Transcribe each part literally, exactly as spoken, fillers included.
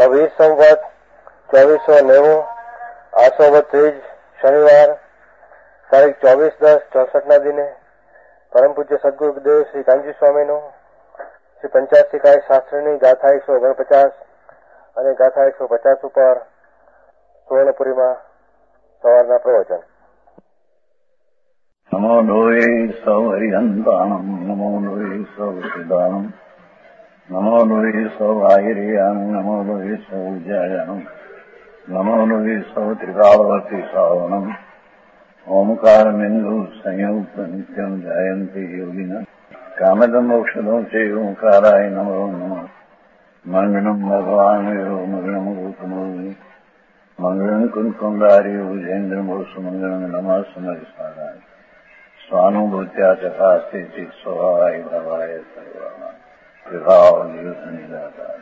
વીસ સંવત ચોવીસો નેવું આસો ત્રીજ શનિવાર તારીખ ચોવીસ દસ ચોસઠ ના દિને પરમ પૂજ્ય સદગુરુદેવ શ્રી કાનજી સ્વામીનું શ્રી પંચાસી કાય શાસ્ત્રની ગાથા એકસો ઓગણપચાસ અને ગાથા એકસો પચાસ ઉપર સુવર્ણપુરીમાં સવારના પ્રવચન. નમો લોહે સૌ હરિહંતાણમ નમો લોહે સૌ સિદ્ધાણમ નમો લોહે સૌ આહિર્યાણમ નમો લોહે સૌ જયાણમ નમો લોહે સૌ ત્રિકાળવતી શ્રાવણમ ઓમકાર બિંદુ સંયુક્ત નિત્યમ જયંતિ યોગિના કામદમ મોક્ષદો છે ઓંકારાય નમો નમઃ. મંગળમ ભગવાન મંગળમ ગૌતમો મંગળમ કુંકુંડાર્યો વિજેન્દ્રમો સુમંગળમ નમઃ સમરિસ્વાદાય સ્વાનુભૂત્યા ચકાસ્તે સ્વભાવાય ભવાય સર્વમાં વિભાવ દિવસની દાતા.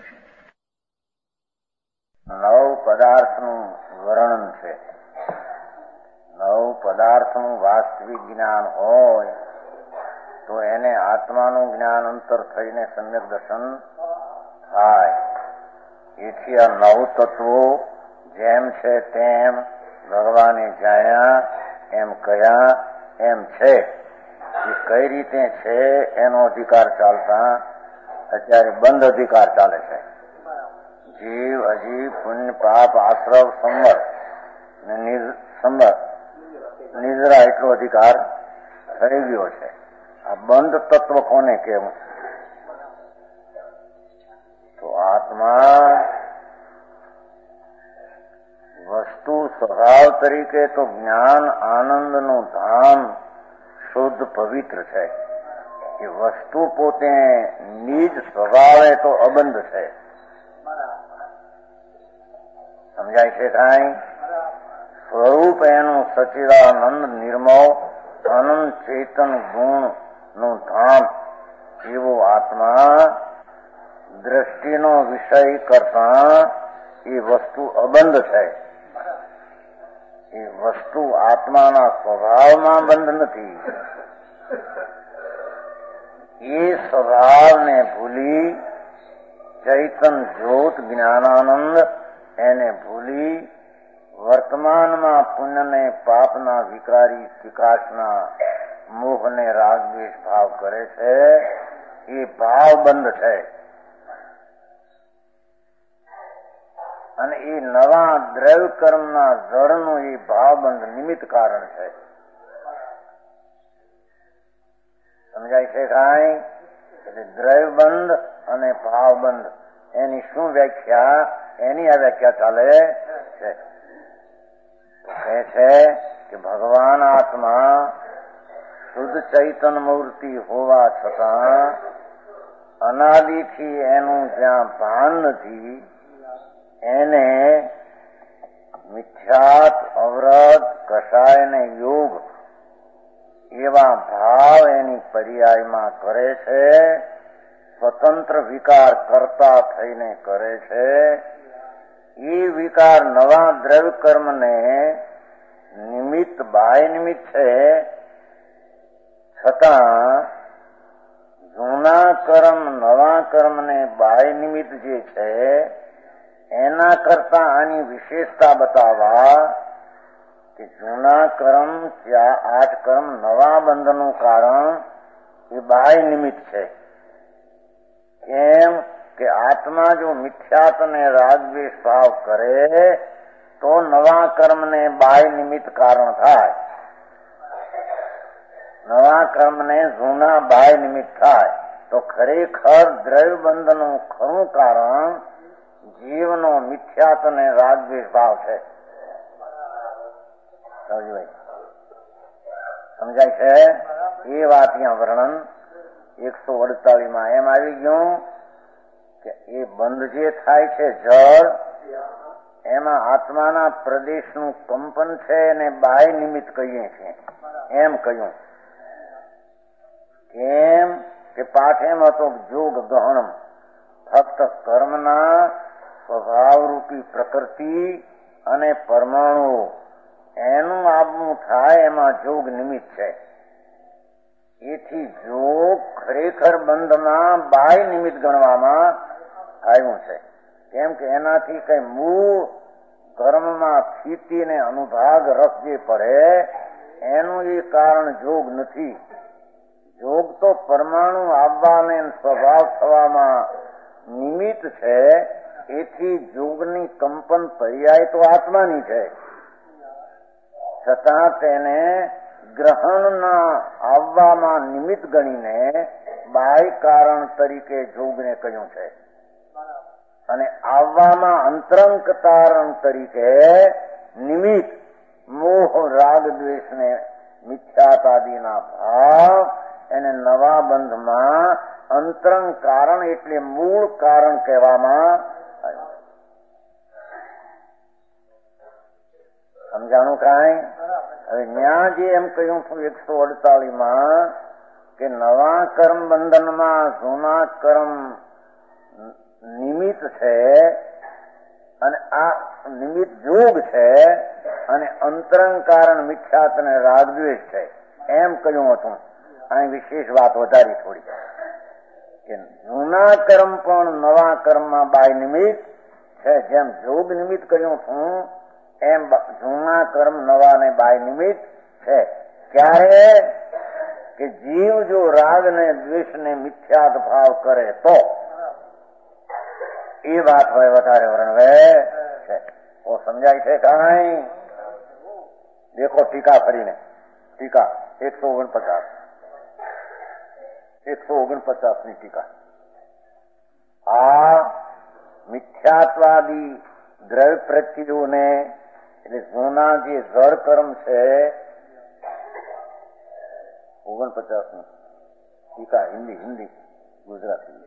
નવ પદાર્થનું વર્ણન છે. નવ પદાર્થનું વાસ્તવિક જ્ઞાન હોય તો એને આત્માનું જ્ઞાન અંતર થઈને સમ્યક દર્શન થાય. એથી આ નવ તત્વો જેમ છે તેમ ભગવાને જાણ્યા એમ કયા એમ છે. એ કઈ રીતે છે એનો અધિકાર ચાલતા અત્યારે બંધ અધિકાર ચાલે છે. જીવ અજીવ પુણ્ય પાપ આશ્રવ સંવર સંવર નિદ્રા એટલો અધિકાર થઈ ગયો છે. આ બંધ તત્વ કોને કેવું? તો આત્મા વસ્તુ સ્વભાવ તરીકે તો જ્ઞાન આનંદનું ધામ શુદ્ધ પવિત્ર છે. એ વસ્તુ પોતે નિજ સ્વભાવે તો અબંધ છે. સમજાય છે કાંઈ? સ્વરૂપ એનું સચિદાનંદ નિર્મળ અનંત ચેતન ગુણ નું ધામ એવો આત્મા દ્રષ્ટિનો વિષય કરતા એ વસ્તુ અબંધ છે. એ વસ્તુ આત્માના સ્વભાવમાં બંધ નથી. એ સ્વભાવને ભૂલી ચૈતન જ્યોત જ્ઞાનાનંદ એને ભૂલી વર્તમાનમાં પુણ્યને પાપના વિકારી વિકાસના મોહને રાગદ્વેષ ભાવ કરે છે. એ ભાવ બંધ છે. અને એ નવા દ્રવ્ય કર્મના જળનું એ ભાવબંધ નિમિત્ત કારણ છે. સમજાય છે કાંઈ? એટલે દ્રવ્યબંધ અને ભાવબંધ એની શું વ્યાખ્યા? એની આ વ્યાખ્યા ચાલે છે. કહે છે કે ભગવાન આત્મા શુદ્ધ ચૈતન મૂર્તિ હોવા છતાં અનાદિથી એનું જ્યાં ભાન નથી એને મિથ્યાત અવરત કષાય ને યોગ એવા ભાવ એની પર્યાયમાં કરે છે. સ્વતંત્ર વિકાર કરતા થઈને કરે છે. એ વિકાર નવા દ્રવ્ય કર્મને નિમિત્ત બાહ્ય નિમિત્ત છે. છતાં જૂના કર્મ નવા કર્મને બાહ્ય નિમિત્ત જે છે એના કરતા આની વિશેષતા બતાવવા કે જૂના કર્મ ત્યાં આઠ કર્મ નવા બંધનું કારણ એ બાહ્ય નિમિત્ત છે. કેમ કે આત્મા જો મિથ્યાત ને રાગદ્વેષ ભાવ કરે તો નવા કર્મને બાહ્ય નિમિત્ત કારણ થાય. નવા કર્મને જૂના બાહ્ય નિમિત્ત થાય. તો ખરેખર દ્રવ્યબંધનું ખરું કારણ જીવનો મિથ્યાત અને રાગદ્વેષ ભાવ છે. સમજાય છે? એ વાત અહીંયા વર્ણન એકસો અડતાલીસ માં એમ આવી ગયું કે એ બંધ જે થાય છે જળ એમાં આત્માના પ્રદેશનું કંપન છે અને બાહ્ય નિમિત્ત કહીએ છીએ એમ કહ્યું. કેમ કે પાઠ એમ હતો જોગ ગહણમ ફક્ત કર્મના સ્વભાવરૂપી પ્રકૃતિ અને પરમાણુ એનું આવવું થાય એમાં જોગ નિમિત્ત છે. એથી જોગ ખરેખર બંધમાં બાહ્ય નિમિત્ત ગણવામાં આવ્યું છે. કેમ કે એનાથી કઈ મૂળ કર્મમાં સ્થિતિને અનુભાગ રસ જે પડે એનું એ કારણ જોગ નથી. જોગ તો પરમાણુ આવવાને સ્વભાવ થવામાં નિમિત્ત છે. એથી જોગની કંપન પર્યાય તો આત્માની છે, છતાં તેને ગ્રહણના આવવામાં નિમિત્ત ગણીને બાહ્ય કારણ તરીકે જોગને કહ્યું છે અને આવવામાં અંતરંગ કારણ તરીકે નિમિત્ત મોહ રાગ દ્વેષને મિથ્યાતાદિના ભાવ એને નવા બંધમાં અંતરંગ કારણ એટલે મૂળ કારણ કહેવામાં આવ્યું. સમજાણું કાંઈ? હવે ત્યાં જે એમ કહ્યું છું એકસો અડતાલીસ માં કે નવા કર્મ બંધનમાં જૂના કર્મ નિમિત્ત છે અને આ નિમિત્ત જોગ છે અને અંતરંગ કારણ મિથ્યાત અને રાગદ્વેષ છે એમ કહ્યું હતું. અહીં વિશેષ વાત વધારી થોડી કે જૂના કર્મ પણ નવા કર્મમાં બાય નિમિત્ત છે. જેમ જોગ નિમિત્ત કહ્યું છું એમ જૂના કર્મ નવા ને બાય નિમિત્ત છે. ક્યારે? કે જીવ જો રાગ ને દ્વેષ ને મિથ્યાત ભાવ કરે તો એ વાત હવે વધારે વર્ણવે છે. ઓ સમજાય છે કાંઈ? દેખો ટીકા ફરીને, ટીકા એકસો ઓગણપચાસ એકસો ઓગણપચાસ ની ટીકા. આ મિથ્યાત્વાદી દ્રવ્ય પ્રત્યયોને એટલે જૂના જે જળ કર્મ છે ઓગણપચાસ ની ટીકા હિન્દી હિન્દી ગુજરાતી.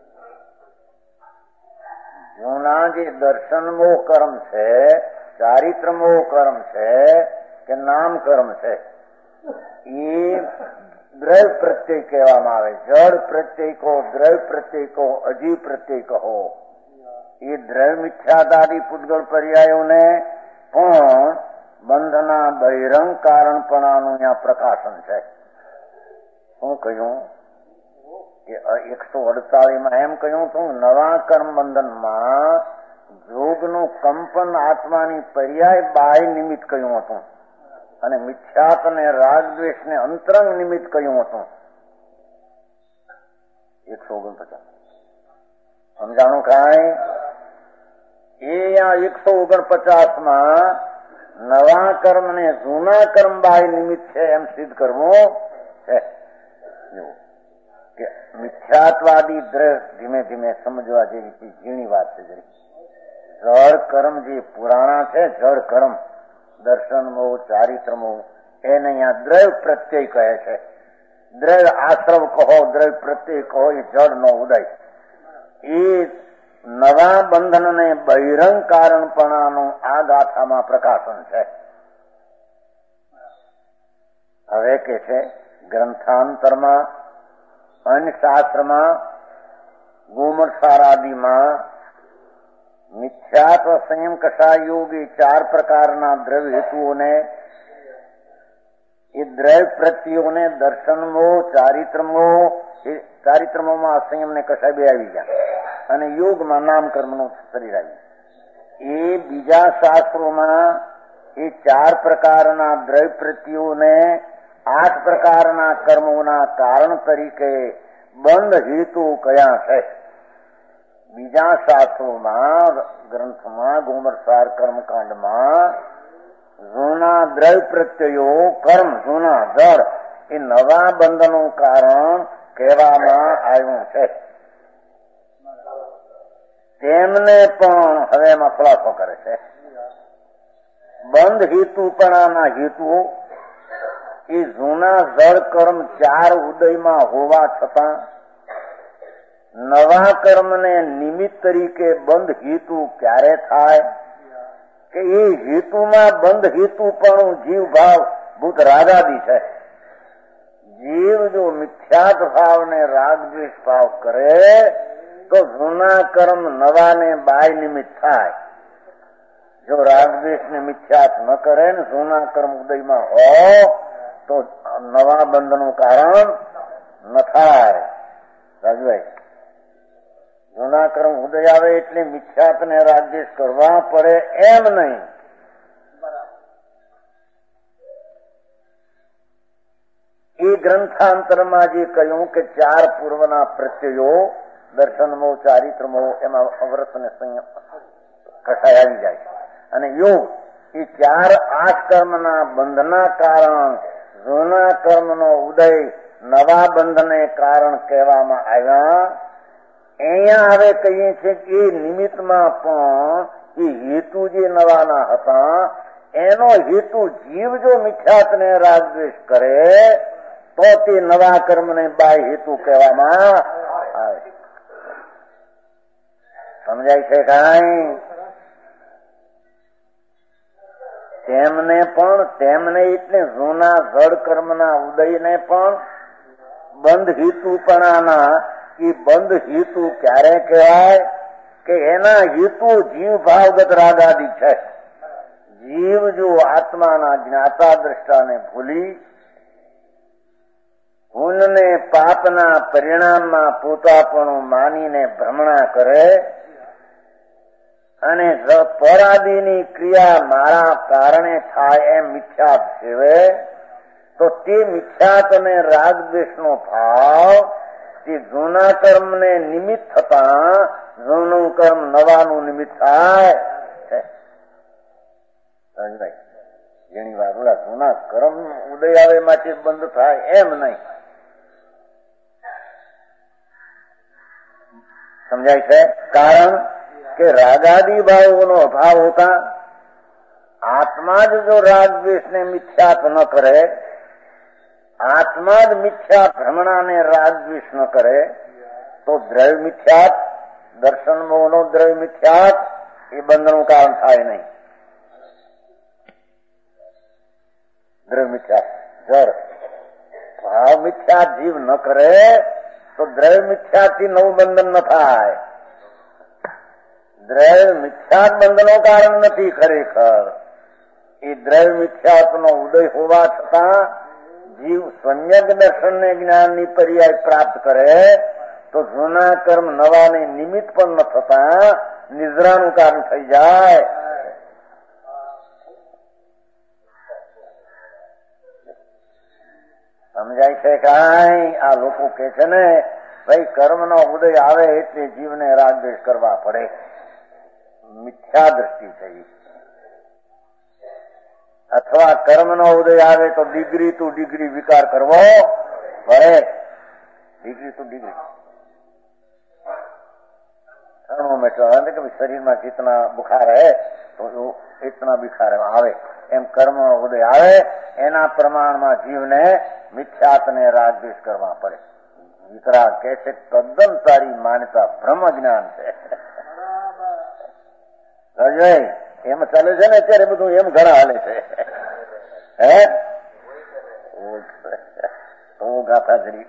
જૂના જે દર્શનમોહ કર્મ છે, ચારિત્રમોહ કર્મ છે કે નામ કર્મ છે એ દ્રવ્ય પ્રત્યય કહેવામાં આવે. જળ પ્રત્યય કહો, દ્રવ્ય પ્રત્યય કહો, અજીવ પ્રત્યય કહો. એ દ્રવ્ય મિથ્યાદાદી પૂતગળ પર્યાયોને પણ બંધના બહિરંગ કારણપણાનું ત્યાં પ્રકાશન છે. શું કહ્યું કે એકસો અડતાલીસ માં એમ કહ્યું હતું નવા કર્મ બંધનમાં જોગનું કંપન આત્માની પર્યાય બાહ્ય નિમિત્ત કહ્યું હતું અને મિથ્યાત અને રાગદ્વેષ ને અંતરંગ નિમિત્ત કહ્યું હતું. એકસો ઓગણપચાસ સમજાણું કાંઈ? એ એકસો ઓગણપચાસ માં નવા કર્મ ને જૂના કર્મ બાહ્ય નિમિત્ત છે એમ સિદ્ધ કરવું છે. કે મિથ્યાત્વાદી દ્રવ્ય ધીમે ધીમે સમજવા જેવી ઝીણી વાત છે. જળ કર્મ જે પુરાણા છે, જળ કર્મ દર્શન મોહ ચારિત્ર મોહ એને અહીંયા દ્રવ્ય પ્રત્યય કહે છે. દ્રવ્ય આશ્રવ કહો, દ્રવ્ય પ્રત્યય કહો, એ જળ નો ઉદય. એ નવા બંધન ને બહિરંગ કારણપણાનું આ ગાથામાં પ્રકાશન છે. હવે કે છે ગ્રંથાંતરમાં અન્ય શાસ્ત્રમાં ગોમરસારાદિમાં મિથ્યાત્વ સંયમ કષા યોગ એ ચાર પ્રકારના દ્રવ્ય હેતુઓને એ દ્રવ્ય પ્રત્યોને દર્શનમોહ ચારિત્રમોહ એ ચારિત્રમોમાં અસંયમ ને કષાય બે આવી ગયા અને યોગમાં નામ કર્મનું શરીર આવ્યું. એ બીજા શાસ્ત્રોમાં એ ચાર પ્રકારના દ્રવ્ય પ્રત્યોને આઠ પ્રકારના કર્મોના કારણ તરીકે બંધ હેતુ કયા છે. બીજા શાસ્ત્રોમાં ગ્રંથમાં ગોમરસાર કર્મકાંડમાં જૂના દ્રવ્ય પ્રત્યયો કર્મ જૂના જળ એ નવા બંધનું કારણ કહેવામાં આવ્યું છે. તેમને પણ હવે એમાં ખુલાસો કરે છે. બંધ હેતુપણાના હેતુઓ એ જૂના જળ કર્મ ચાર ઉદયમાં હોવા છતાં નવા કર્મને નિમિત્ત તરીકે બંધ હેતુ ક્યારે થાય કે એ હેતુમાં બંધ હેતુ પણ જીવ ભાવ ભૂત રાગાદી છે. જીવ જો મિથ્યાત ભાવ ને રાગ દ્વેષ ભાવ કરે તો જૂના કર્મ નવાને બાય નિમિત્ત થાય. જો રાગ દ્વેષ ને મિથ્યાત ન કરે ને જૂના કર્મ ઉદયમાં હો તો નવા બંધનું કારણ ન થાય. રાજભાઈ જૂના કર્મ ઉદય આવે એટલે મિથ્યાત્વને રાગદ્વેષ કરવા પડે એમ નહીં. એ ગ્રંથાંતરમાં જે કહ્યું કે ચાર પૂર્વના પ્રત્યયો દર્શનમો, ચારિત્રમો, એમાં અવ્રત અને સંયમ કસાય આવી જાય છે. અને યોગ એ ચાર આઠ કર્મના બંધના કારણ જૂના કર્મનો ઉદય નવા બંધને કારણ કહેવામાં આવ્યા. અહીંયા હવે કહીએ છીએ કે એ નિમિત્તમાં પણ એ હેતુ જે નવાના હતા એનો હેતુ જીવ જો મિથ્યાત્વને રાગદ્વેષ કરે તો તે નવા કર્મને બાહ્ય હેતુ કહેવામાં આવે. સમજાય છે કાંઈ? તેમને પણ તેમને એટલે જૂના જડ કર્મના ઉદયને પણ બંધ હેતુપણાના એ બંધ હેતુ ક્યારે કહેવાય કે એના હેતુ જીવ ભાવગત રાગાદી છે. જીવ જો આત્માના જ્ઞાતા દ્રષ્ટાને ભૂલી પુણ્યને પાપના પરિણામમાં પોતાપણું માનીને ભ્રમણા કરે અને પરાદીની ક્રિયા મારા કારણે થાય એમ મિથ્યાત સેવે તો તે મિથ્યાત અને રાગદ્વેષનો ભાવ તે જૂના કર્મને નિમિત્ત થતા જૂનું કર્મ નવાનું નિમિત્ત થાય છે. ઘણી વાર ઓલા જૂના કર્મ ઉદય આવે માટે બંધ થાય એમ નહીં. સમજાય છે? કારણ કે રાગાદી ભાવોનો અભાવ હોતા આત્મા જ જો રાગદ્વેષને મિથ્યાત ન કરે, આત્મા જ મિથ્યા ભ્રમણાને રાગદ્વેષ ન કરે તો દ્રવ્ય મિથ્યાત, દર્શન મોહનો દ્રવ્ય મિથ્યાત એ બંધનું કારણ થાય નહીં. દ્રવ્ય મિથ્યાત જળ ભાવ મિથ્યાત જીવ ન કરે તો દ્રવ્ય મિથ્યાથી નવું બંધન ન થાય. દ્રવ્ય મિથ્યાત બંધનો કારણ નથી ખરેખર. એ દ્રવ્ય મિથ્યાતનો ઉદય હોવા છતાં જીવ સમ્યક દર્શનને જ્ઞાનની પર્યાય પ્રાપ્ત કરે તો જૂના કર્મ નવાને નિમિત્ત પણ ન થતા નિદ્રાનું કારણ થઈ જાય. સમજાય છે કાંઈ? આ લોકો કે છે ને ભાઈ કર્મનો ઉદય આવે એટલે જીવને રાગદ્વેષ કરવા પડે. મિથ્યા દ્રષ્ટિ થઈ. અથવા કર્મનો ઉદય આવે તો ડિગ્રી ટુ ડિગ્રી વિકાર કરવો પડે. ડિગ્રી ટુ ડિગ્રી थर्मोमीटर કે શરીરમાં जितना बुखार है तो इतना बुखार આવે એમ કર્મનો ઉદય આવે એના પ્રમાણમાં જીવને મિથ્યાત્વને રાગદ્વેષ કરવા પડે. વિતરાગ કે છે તદ્દન તારી માન્યતા બ્રહ્મ જ્ઞાન છે. એમ ચાલે છે ને અત્યારે બધું એમ ઘણા હાલે છે. હે તો ગાથા જરી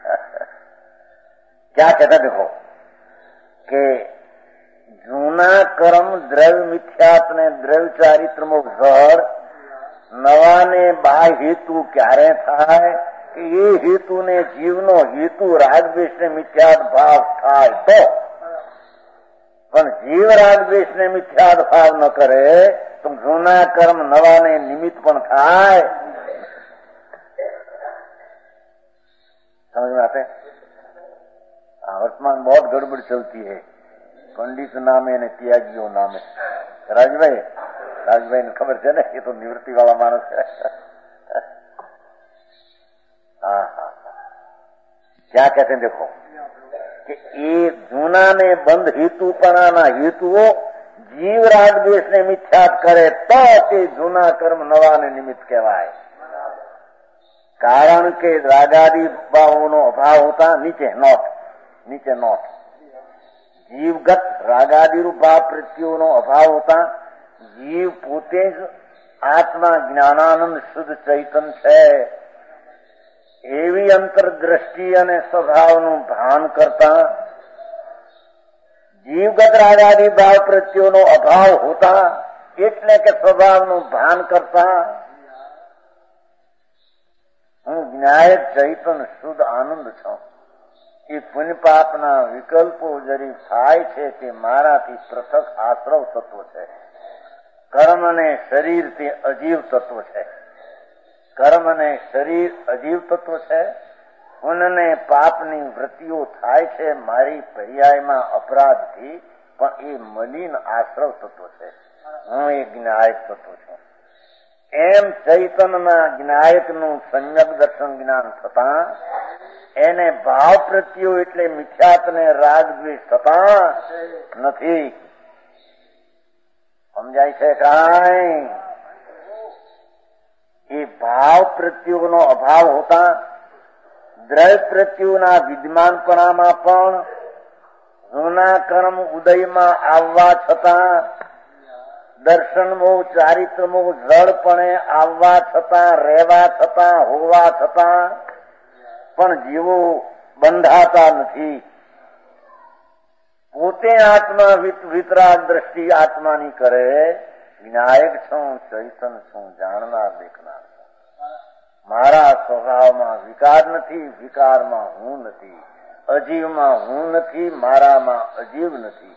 क्या कहता देखो કે જૂના કર્મ દ્રવ્ય મિથ્યાત ને દ્રવ્ય ચારિત્ર જળ નવાને બાહ્ય હેતુ ક્યારે થાય કે એ હેતુને જીવનો હેતુ રાગદ્વેષ ને મિથ્યાત ભાવ થાય તો. પણ જીવ રાગદ્વેષ ને મિથ્યાત ભાવ ન કરે તો જૂના કર્મ નવાને નિમિત્ત પણ થાય. समझ में आते? वर्तमान बहुत गड़बड़ चलती है. पंडित नामे ने त्यागियों नामे. राजभाई राजभाई ने खबर है ना, ये तो निवृत्ति वाला मानस है. हाँ हाँ क्या कहते हैं देखो कि ये जूना ने बंद हेतुपणाना हेतुओ जीव रागद्वेष ने मिथ्यात करे तो ते जूना कर्म नवा ने निमित्त कहवाय. कारण के रागादी भावों अभाव होता नीचे नोट नीचे नोट जीवगत रागादी भाव प्रत्यों अभाव होता जीव पोते ज आत्मा ज्ञानानंद शुद्ध चैतन है एवी अंतरदृष्टि अने स्वभावનું ભાન કરતા જીવગત રાગાદી ભાવ પ્રત્યોનો અભાવ હોતા એટલે કે સ્વભાવનું ભાન કરતા હું જ્ઞાયક ચૈતન શુદ્ધ આનંદ છું એ પુણ્ય પાપના વિકલ્પો જરી થાય છે તે મારાથી પૃથક આશ્રવ તત્વ છે. કર્મ અને શરીર તે અજીવ તત્વ છે. કર્મ અને શરીર અજીવ તત્વ છે. પુણ્ય પાપની વૃત્તિઓ થાય છે મારી પર્યાયમાં અપરાધથી, પણ એ મલિન આશ્રવ તત્વ છે. હું એ જ્ઞાયક તત્વ છું. એમ ચૈતનના જ્ઞાયકનું સમ્યક દર્શન જ્ઞાન થતા એને ભાવ પ્રત્યો એટલે મિથ્યાત્વને રાગ દ્વેષ થતા નથી. સમજાય છે કાંઈ? એ ભાવ પ્રત્યોનો અભાવ હોતા દ્રવ્ય પ્રત્યોના વિદ્યમાનપણામાં પણ જૂના કર્મ ઉદયમાં આવવા છતાં, દર્શનમો ચારિત્રમો જળપણે આવવા છતાં, રહેવા છતાં, હોવા છતાં પણ જીવો બંધાતા નથી. પોતે આત્મા વિતરાગ દ્રષ્ટિ આત્માની કરે. વિનાયક છું, ચૈતન છું, જાણનાર દેખનાર છું. મારા સ્વભાવમાં વિકાર નથી, વિકારમાં હું નથી, અજીવમાં હું નથી, મારામાં અજીવ નથી.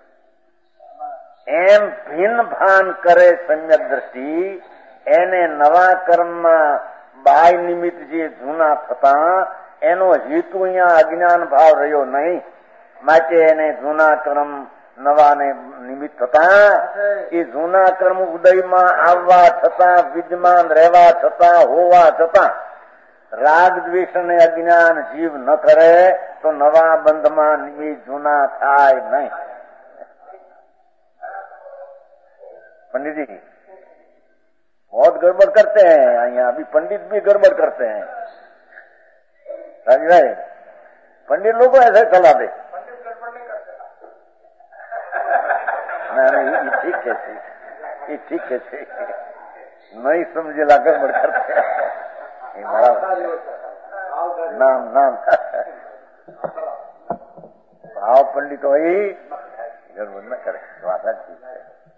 એમ ભિન્ન ભાન કરે સમ્યક દ્રષ્ટિ, એને નવા કર્મમાં બાય નિમિત્ત જે જૂના થતા એનો હેતુ અહીંયા અજ્ઞાન ભાવ રહ્યો નહીં. માટે એને જૂના કર્મ નવાને નિમિત્ત થતા, એ જૂના કર્મ ઉદયમાં આવવા છતાં, વિદ્યમાન રહેવા છતાં, હોવા છતાં રાગ દ્વેષ અને અજ્ઞાન જીવ ન કરે તો નવા બંધમાં નિમિત્ત જૂના થાય નહીં. पंडित जी बहुत गड़बड़ करते हैं यहाँ, अभी पंडित भी गड़बड़ करते हैं. राजी भाई, पंडित लोग को ऐसे सलाह दे. पंडित गड़बड़ नहीं करते. नहीं, ठीक है, ठीक, ठीक है, ठीक. नहीं समझेला गड़बड़ करते हैं. नाम नाम भाव पंडित वही गड़बड़ न करे. वादा ठीक है.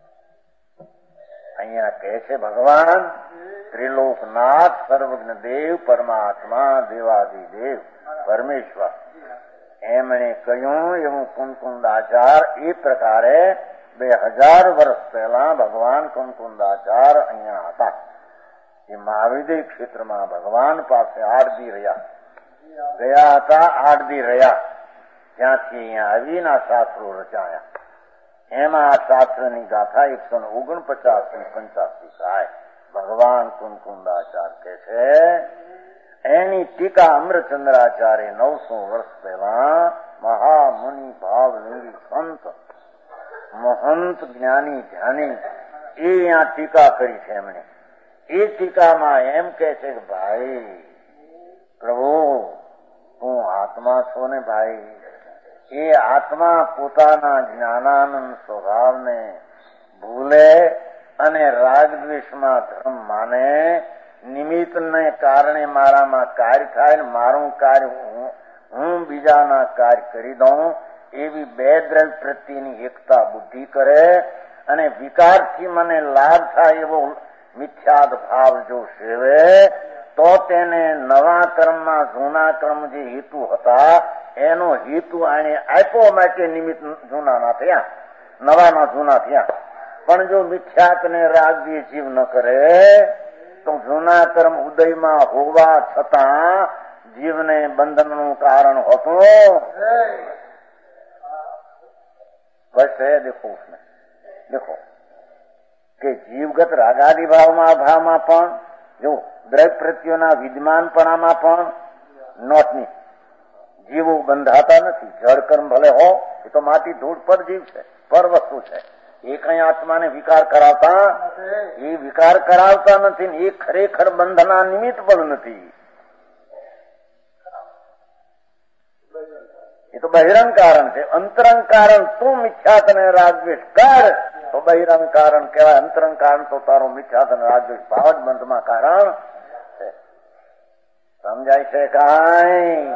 અહીંયા કહે છે ભગવાન ત્રિલોકનાથ સર્વજ્ઞ દેવ પરમાત્મા દેવાદિદેવ પરમેશ્વર એમણે કહ્યું એવું કુંકુંદાચાર એ પ્રકારે બે હજાર વર્ષ પહેલા ભગવાન કુંકુંદાચાર અહીંયા હતા. એ મહાવિદય ક્ષેત્રમાં ભગવાન પાસે આઠ દી રહ્યા ગયા હતા. આઠ દી રહ્યા ત્યાંથી અહીંયા આવીને આ શાસ્ત્રો રચાયા. એમાં આ શાસ્ત્રની ગાથા એકસો ને ઓગણપચાસ થી પંચાસી થાય. ભગવાન કુંકુંદાચાર કે છે એની ટીકા અમરચંદ્રાચાર્ય નવસો વર્ષ પહેલા મહામુનિ ભાવ નિરી સંત મહંત જ્ઞાની ધ્યાની એ અહીંયા ટીકા કરી છે એમણે. એ ટીકામાં એમ કે છે કે ભાઈ પ્રભુ તું આત્મા છો ને ભાઈ, એ આત્મા પોતાના જ્ઞાનાનંદ સ્વભાવને ભૂલે અને રાગ દ્વેષમાં ધર્મ માને, નિમિત્તને કારણે મારામાં કાર્ય થાય ને મારું કાર્ય હું હું બીજાના કાર્ય કરી દઉં એવી બે દ્રવ્ય પ્રત્યેની એકતા બુદ્ધિ કરે અને વિકારથી મને લાભ થાય એવો મિથ્યાદ ભાવ જો સેવે તો તેને નવા કર્મમાં જૂના કર્મ જે હેતુ હતા એનો હેતુ આને આપ્યો માટે નિમિત્ત જૂના ના થયા, નવાના જૂના થયા. પણ જો મિથ્યાત્વને રાગ જે જીવ ન કરે તો જૂના કર્મ ઉદયમાં હોવા છતાં જીવને બંધનનું કારણ હોતું બસ है. देखो उसमें देखो કે જીવગત રાગાદી ભાવમાં ભાવમાં પણ જો દ્રવ્ય પ્રત્યોના વિદ્યમાનપણામાં પણ નોટની જીવો બંધાતા નથી. જળ કર્મ ભલે હો એ તો માટી ધૂળ પર જીવ છે, પર વસ્તુ છે. એ કઈ આત્માને વિકાર કરાવતા એ વિકાર કરાવતા નથી ને એ ખરેખર બંધના નિમિત્ત પણ નથી. એ તો બહિરંગ કારણ છે. અંતરંગ કારણ તું મિથ્યાત્વ ને રાગદ્વેષ કર તો બહિરંગ કારણ કહેવાય. અંતરંગ કારણ તો તારો મિથ્યાત્વ ને રાગદ્વેષ ભાવ જ બંધમાં કારણ છે. સમજાય છે કાંઈ?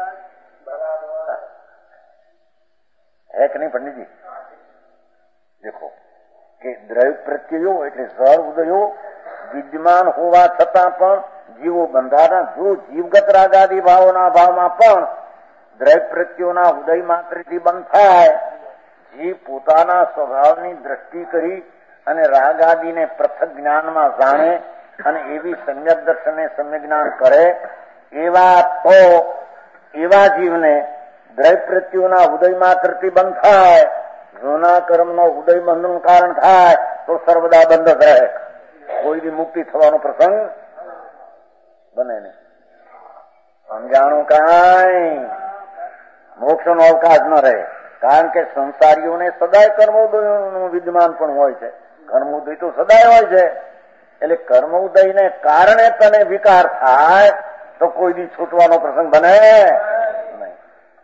है कि नहीं पंडित जी? देखो કે દ્રવ્ય પ્રત્યયો એટલે જળ ઉદયો વિદ્યમાન હોવા છતાં પણ જીવો બંધાતા. જો જીવગત રાગાદી ભાવોના ભાવમાં પણ દ્રવ્ય પ્રત્યોના ઉદય માત્રથી બંધ થાય. જીવ પોતાના સ્વભાવની દ્રષ્ટિ કરી અને રાગ આદિને પૃથક જ્ઞાનમાં જાણે અને એવી સમ્યક દર્શને સમ્યક જ્ઞાન કરે, એવા તો એવા જીવને દ્રવ્ય પ્રત્યોના ઉદય માત્રથી બંધ થાય. જૂના કર્મનો ઉદય બંધનું કારણ થાય તો સર્વદા બંધ જ રહે. કોઈની મુક્તિ થવાનો પ્રસંગ બને નહીં. સમજાણું કાંઈ મોક્ષ નો અવકાશ ન રહે. કારણ કે સંસારીઓને સદાય કર્મોદયનું વિદ્યમાન પણ હોય છે. કર્મોદય તો સદાય હોય છે. એટલે કર્મોદયને કારણે તને વિકાર થાય તો કોઈ દી છૂટવાનો પ્રસંગ બને નહીં.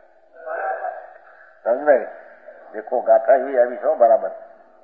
સમજે? દેખો ગાથા એવી આવી છો બરાબર.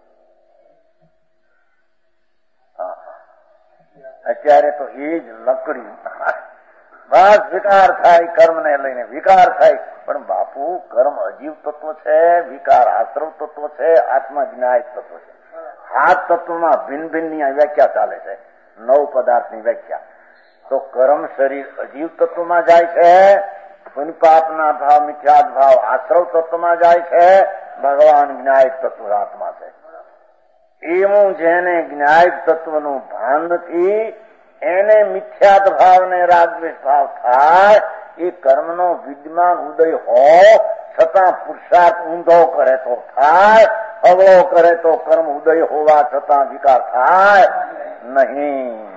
અત્યારે તો એ જ લકડી બસ વિકાર થાય, કર્મને લઈને વિકાર થાય. પણ બાપુ કર્મ અજીવ તત્વ છે, વિકાર આશ્રવ તત્વ છે, આત્મા જ્ઞાય તત્વ છે. સાત તત્વમાં ભિન્ન ભિન્ન ની વ્યાખ્યા ચાલે છે, નવ પદાર્થની વ્યાખ્યા. તો કર્મ શરીર અજીવ તત્વમાં જાય છે, પુણ્ય પાપના ભાવ મિથ્યાદ ભાવ આશ્રવ તત્વમાં જાય છે, ભગવાન જ્ઞાય તત્વ આત્મા છે. એવું જેને જ્ઞાય તત્વનું ભાન નથી એને મિથ્યાદ ભાવ ને રાગદ્વેષ ભાવ થાય. એ કર્મનો વિદ્યમાન ઉદય હો છતાં પુરુષાર્થ ઊંધો કરે તો થાય, અવળો કરે તો કર્મ ઉદય હોવા છતાં વિકાર થાય નહીં.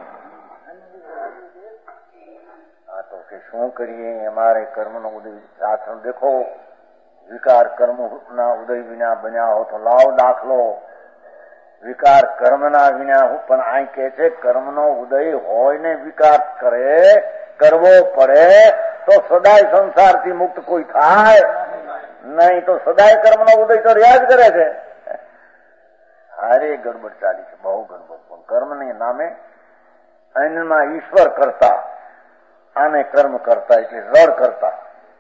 હા તો કે શું કરીએ? અમારે કર્મનો ઉદય શાસ્ત્ર દેખો, વિકાર કર્મના ઉદય વિના બન્યા હો તો લાવ દાખલો. વિકાર કર્મના વિના હું પણ આ કે છે કર્મનો ઉદય હોય ને વિકાર કરે કરવો પડે તો સદાય સંસારથી મુક્ત કોઈ થાય નહીં. તો સદાય કર્મનો ઉદય તો રહ્યા જ કરે છે. હારે ગડબડ ચાલી છે, બહુ ગડબડ. પણ કર્મને નામે અન્યમાં ઈશ્વર કરતા આને કર્મ કરતા એટલે રડ કરતા.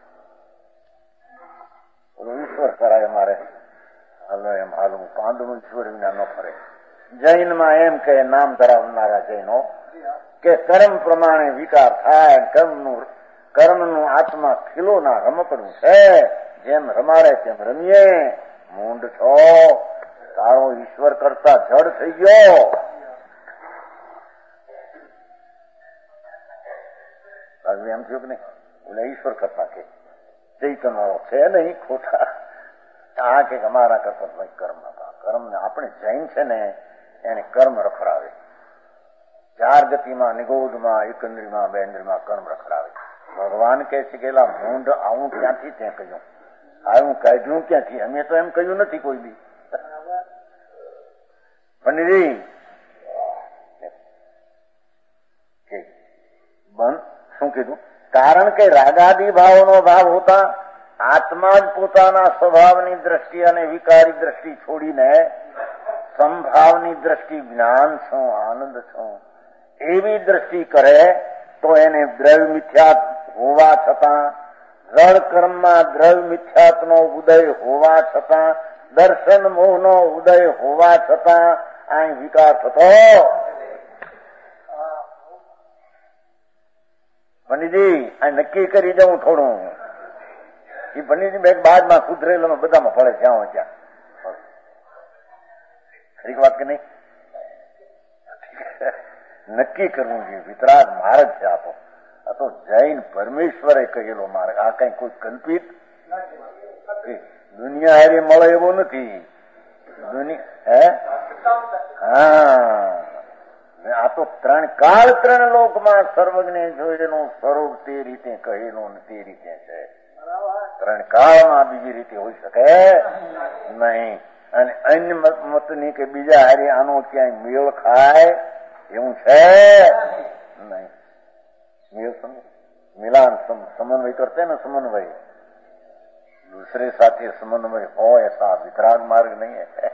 ઈશ્વર કરાય મારે હાલો એમ હાલવું. પાંદડું ઈશ્વર વિના ન ફરે. જૈનમાં એમ કે નામ ધરાવનારા જૈનો કે કર્મ પ્રમાણે વિકાર થાય. કર્મનું કર્મનું આત્મા ખીલોના રમકડું છે, જેમ રમાડે તેમ રમીએ. મૂંડ છો, તારો ઈશ્વર કરતા જડ થઈ ગયો. એમ થયું કે નહીં? એટલે ઈશ્વર કરતા કે ચૈતન્ય છે નહીં ખોટા. આ કે અમારા કરતા ભાઈ કર્મ હતા. કર્મ ને આપણે જૈન છે ને એને કર્મ રખડાવે. ચાર ગતિમાં, નિગોદમાં, એકંદ્રીમાં, બેન્દ્રીમાં કર્મ રખડાવે. ભગવાન કહે છે કે મૂંઢ આવું ક્યાંથી ત્યાં કહ્યું, આવું કાઢ્યું ક્યાંથી? અમે તો એમ કહ્યું નથી કોઈ બી. પંડિતજી બંધ શું કીધું? કારણ કે રાગાદી ભાવનો ભાવ હોતા આત્મા જ પોતાના સ્વભાવની દ્રષ્ટિ અને વિકારી દ્રષ્ટિ છોડીને સમભાવની દ્રષ્ટિ જ્ઞાન છું, આનંદ છું એવી દ્રષ્ટિ કરે તો એને દ્રવ્ય મિથ્યાત હોવા છતાં, જળ કર્મમાં દ્રવ્ય મિથ્યાતનો ઉદય હોવા છતાં, દર્શન મોહનો ઉદય હોવા છતાં અહીં વિકાર થતો. પંડિતજી આ નક્કી કરી જવું થોડું. એ પંડિતજી બે બાદમાં સુધરેલો બધામાં પડે જ્યાં હોય ત્યાં. ખરી વાત કે નહીં? નક્કી કરવું જોઈએ. વિતરાગ માર્ગ છે આ તો. આ તો જૈન પરમેશ્વરે કહેલો માર્ગ. આ કઈ કોઈ કલ્પિત દુનિયા હારે મળે એવો નથી. હે હા, આ તો ત્રણ કાળ ત્રણ લોકમાં સર્વજ્ઞે જોયેલું સ્વરૂપ તે રીતે કહેલું તે રીતે છે. ત્રણ કાળમાં બીજી રીતે હોઈ શકે નહીં. અને અન્ય મતની કે બીજા હારે આનો ક્યાંય મેળ ખાય એવું છે નહીં. મેળ સમજ મિલાન સમન્વય કરતે ને સમન્વય दूसरे साथी समन्वय हो ऐसा वितराग मार्ग नहीं है.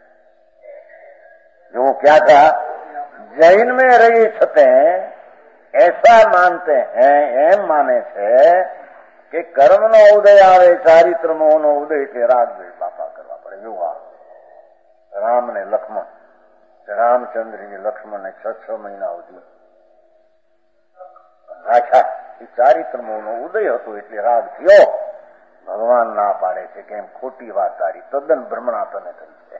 जो क्या था जैन में रही छते ऐसा मानते हैं, एम माने છે કે કર્મનો ઉદય આવે, ચારિત્ર મોહનો ઉદય એટલે રાગ દ્વેષ બાપા કરવા પડે. વ્યવહાર રામ ને લક્ષ્મણ, રામચંદ્રજી લક્ષ્મણ ને છ છ મહિના સુધી રાખ્યા. એ ચારિત્ર મોહનો ઉદય હતો એટલે રાગ થયો. ભગવાન ના પાડે છે કે એમ ખોટી વાત તારી, તદ્દન ભ્રમણા તને થઈ છે.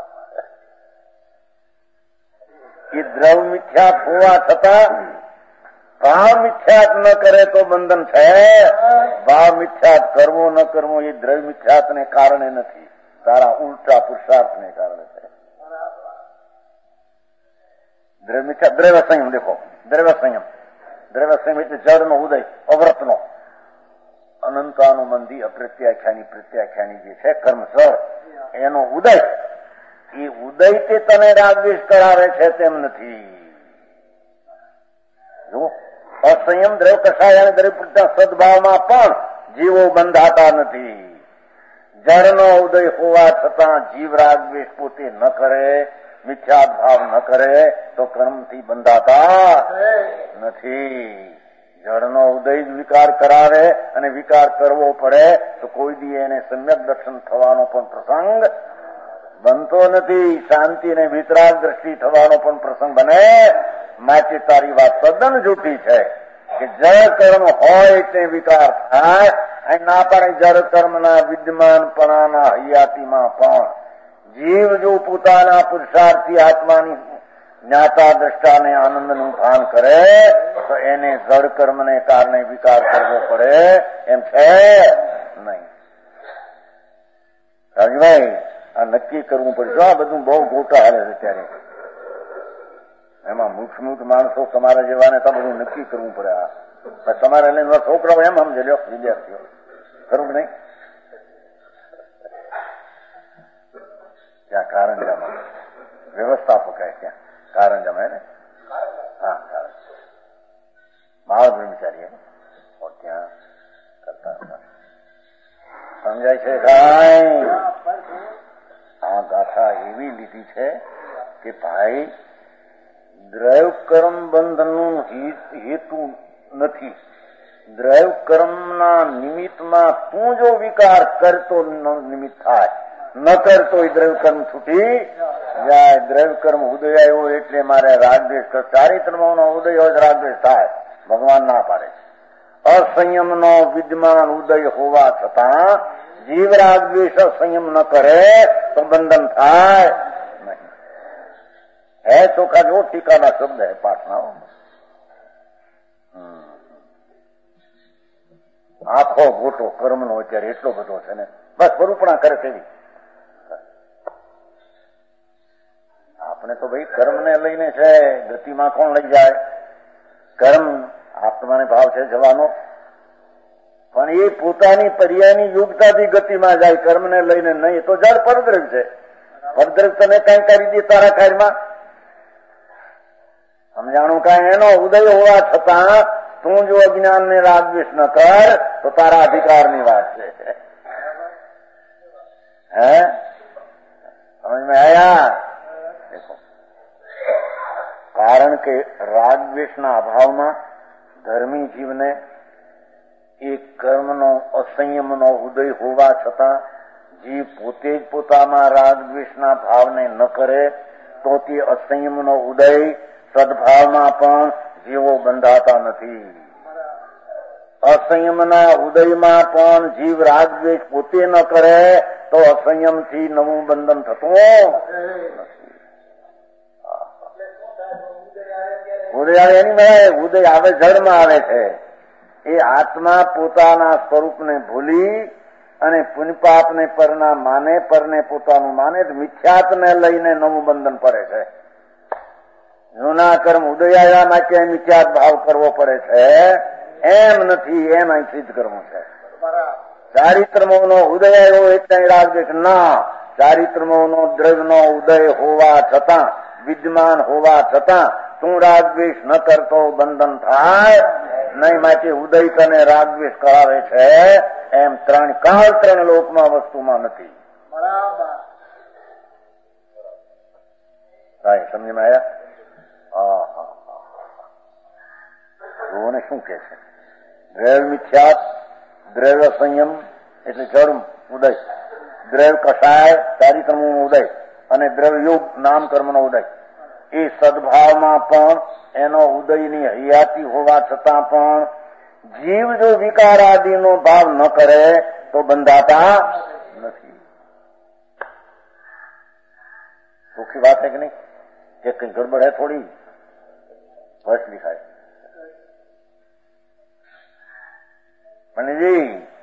એ દ્રવ મિથ્યાત હોવા છતાં ભાવ મિથ્યાત ન કરે તો બંધન છે. ભાવ મિથ્યાત કરવો ન કરવો એ દ્રવ મિથ્યાત ને કારણે નથી, તારા ઉલટા પુરુષાર્થ ને કારણે છે. દ્રવ મિથ્યા દ્રવ્ય સંયમ દેખો, દ્રવ્ય સંયમ દ્રવ્ય સંયમ એટલે જળનો ઉદય, અવ્રતનો અનંતાનુબંધી અપ્રત્યાખ્યાની પ્રત્યાખ્યાની જે છે કર્મ જળ, એનો ઉદય, એ ઉદય તે તને રાગદ્વેષ કરાવે છે તેમ નથી. જો અસંયમ દ્રવ કષાય અને દ્રવ સદભાવમાં પણ જીવો બંધાતા નથી. જળનો ઉદય હોવા છતાં જીવ રાગદ્વેષ પોતે ન કરે, મિથ્યાત ભાવ ન કરે તો કર્મથી બંધાતા નથી. જળનો ઉદય જ વિકાર કરાવે અને વિકાર કરવો પડે તો કોઈ દી એને સમ્યક દર્શન થવાનો પણ પ્રસંગ બનતો નથી. શાંતિ અને વિતરાગ દ્રષ્ટિ થવાનો પણ પ્રસંગ બને. માટે તારી વાત તદ્દન જૂઠી છે કે જળ કર્મ હોય તે વિકાર થાય. અહીં ના પાડે જળ કર્મના વિદ્યમાનપણાના હૈયાતીમાં પણ જીવ જો પોતાના પુરુષાર્થી આત્માની જ્ઞાતા દ્રષ્ટાને આનંદનું ભાન કરે તો એને જળ કર્મને કારણે વિકાર કરવો પડે એમ છે નહીં. રાજભાઈ, આ નક્કી કરવું પડશે. આ બધું બહુ ગોટા હાલે છે ત્યારે. એમાં મુખ મુખ માણસો તમારા જેવાને તો બધું નક્કી કરવું પડે. આ તમારે લઈને છોકરાઓ એમ સમજે લ્યો, વિદ્યાર્થીઓ, ખરું કે નહીં? ત્યાં કારંજામાં વ્યવસ્થાપક હે, ત્યાં કારંજામાં હે ને? હા, મહારાજ બ્રહ્મચારી હે, ત્યાં કરતા હતા. સમજાય છે કાંઈ? આ ગાથા એવી લીધી છે કે ભાઈ દ્રૈવ કર્મ બંધનનું હેતુ નથી. દ્રૈવ કર્મના નિમિત્તમાં તું જો વિકાર કરતો નિમિત્ત થાય, ન કરતો એ દ્રૈવ કર્મ છૂટી જાય. દ્રૈવ કર્મ ઉદય આવ્યો એટલે મારે રાગદ્વેષ કર. ચારિત્રનો ઉદય હોય રાગદ્વેષ થાય, ભગવાન ના પાડે. અસંયમનો વિદ્યમાન ઉદય હોવા છતાં જીવ રાગદ્વેષ સંયમ ન કરે તો બંધન થાય નહીં. હે ચોખા જો ટીકાના શબ્દ હે પાઠના. આખો ગોટો કર્મનો અત્યારે એટલો બધો છે ને, બસ સ્વરૂપણા કરે તેવી. આપણે તો ભાઈ કર્મને લઈને છે, ગતિમાં કોણ લઈ જાય? કર્મ આત્માને ભાવ છે જવાનો, પણ એ પોતાની પર્યાયની યોગ્યતાથી ગતિમાં જાય, કર્મને લઈને નહીં. તો જળ પરદ્રવ છે. પરદ્રવ તને કઈ કરી દે તારા કાર્યમાં? સમજાણું કાંઈ? એનો ઉદય હોવા છતાં તું જો અજ્ઞાન ને રાગદ્વેષ ન કર તો તારા અધિકારની વાત છે. હે સમજમાં આયા? કારણ કે રાગદ્વેષના અભાવમાં ધર્મી જીવને એ કર્મનો અસંયમનો ઉદય હોવા છતાં જીવ પોતે જ પોતામાં રાગદ્વેષના ભાવને ન કરે તો તે અસંયમનો ઉદય સદભાવમાં પણ જીવો બંધાતા નથી. અસંયમના ઉદયમાં પણ જીવ રાગદ્વેષ પોતે ન કરે તો અસંયમથી નવું બંધન થતું નથી. ઉદય આવે એની મળે, ઉદય આવે જળમાં આવે છે. એ આત્મા પોતાના સ્વરૂપને ભૂલી અને પુણ્યપાપને પરના માને, પરને પોતાનું માને, મિથ્યાતને લઈને નવું બંધન પડે છે. જૂના કર્મ ઉદય આવ્યા માટે મિથ્યાત ભાવ કરવો પડે છે એમ નથી. એમ અહીં સિદ્ધ કરવું છે. ચારિત્રમોનો ઉદય આવ્યો એટલે રાગદ્વેષ ના. ચારિત્રમોનો દ્રવ્યનો ઉદય હોવા છતાં, વિદ્યમાન હોવા છતાં તું રાગદ્વેષ ન કરતો બંધન થાય નહીં. માટે ઉદય તને રાગદ્વેષ કરાવે છે એમ ત્રણ કાળ ત્રણ લોકમાં વસ્તુમાં નથી. કાંઈ સમજમાં આવ્યા? જોને શું કે છે? દ્રવ્ય મિથ્યાત, દ્રવ્ય સંયમ એટલે જળ ઉદય, દ્રવ્ય કષાય ચારિત્રમો ઉદય અને દ્રવ્ય યોગ નામ કર્મનો ઉદય. એ સદભાવમાં પણ એનો ઉદયની હયાતી હોવા છતાં પણ જીવ જો વિકાર આદિનો ભાવ ન કરે તો બંધાતા નથી. ચોખ્ખી વાત है कि नहीं? कि कहीं गड़बड़ है थोड़ी? बस लिखा है पंडित जी,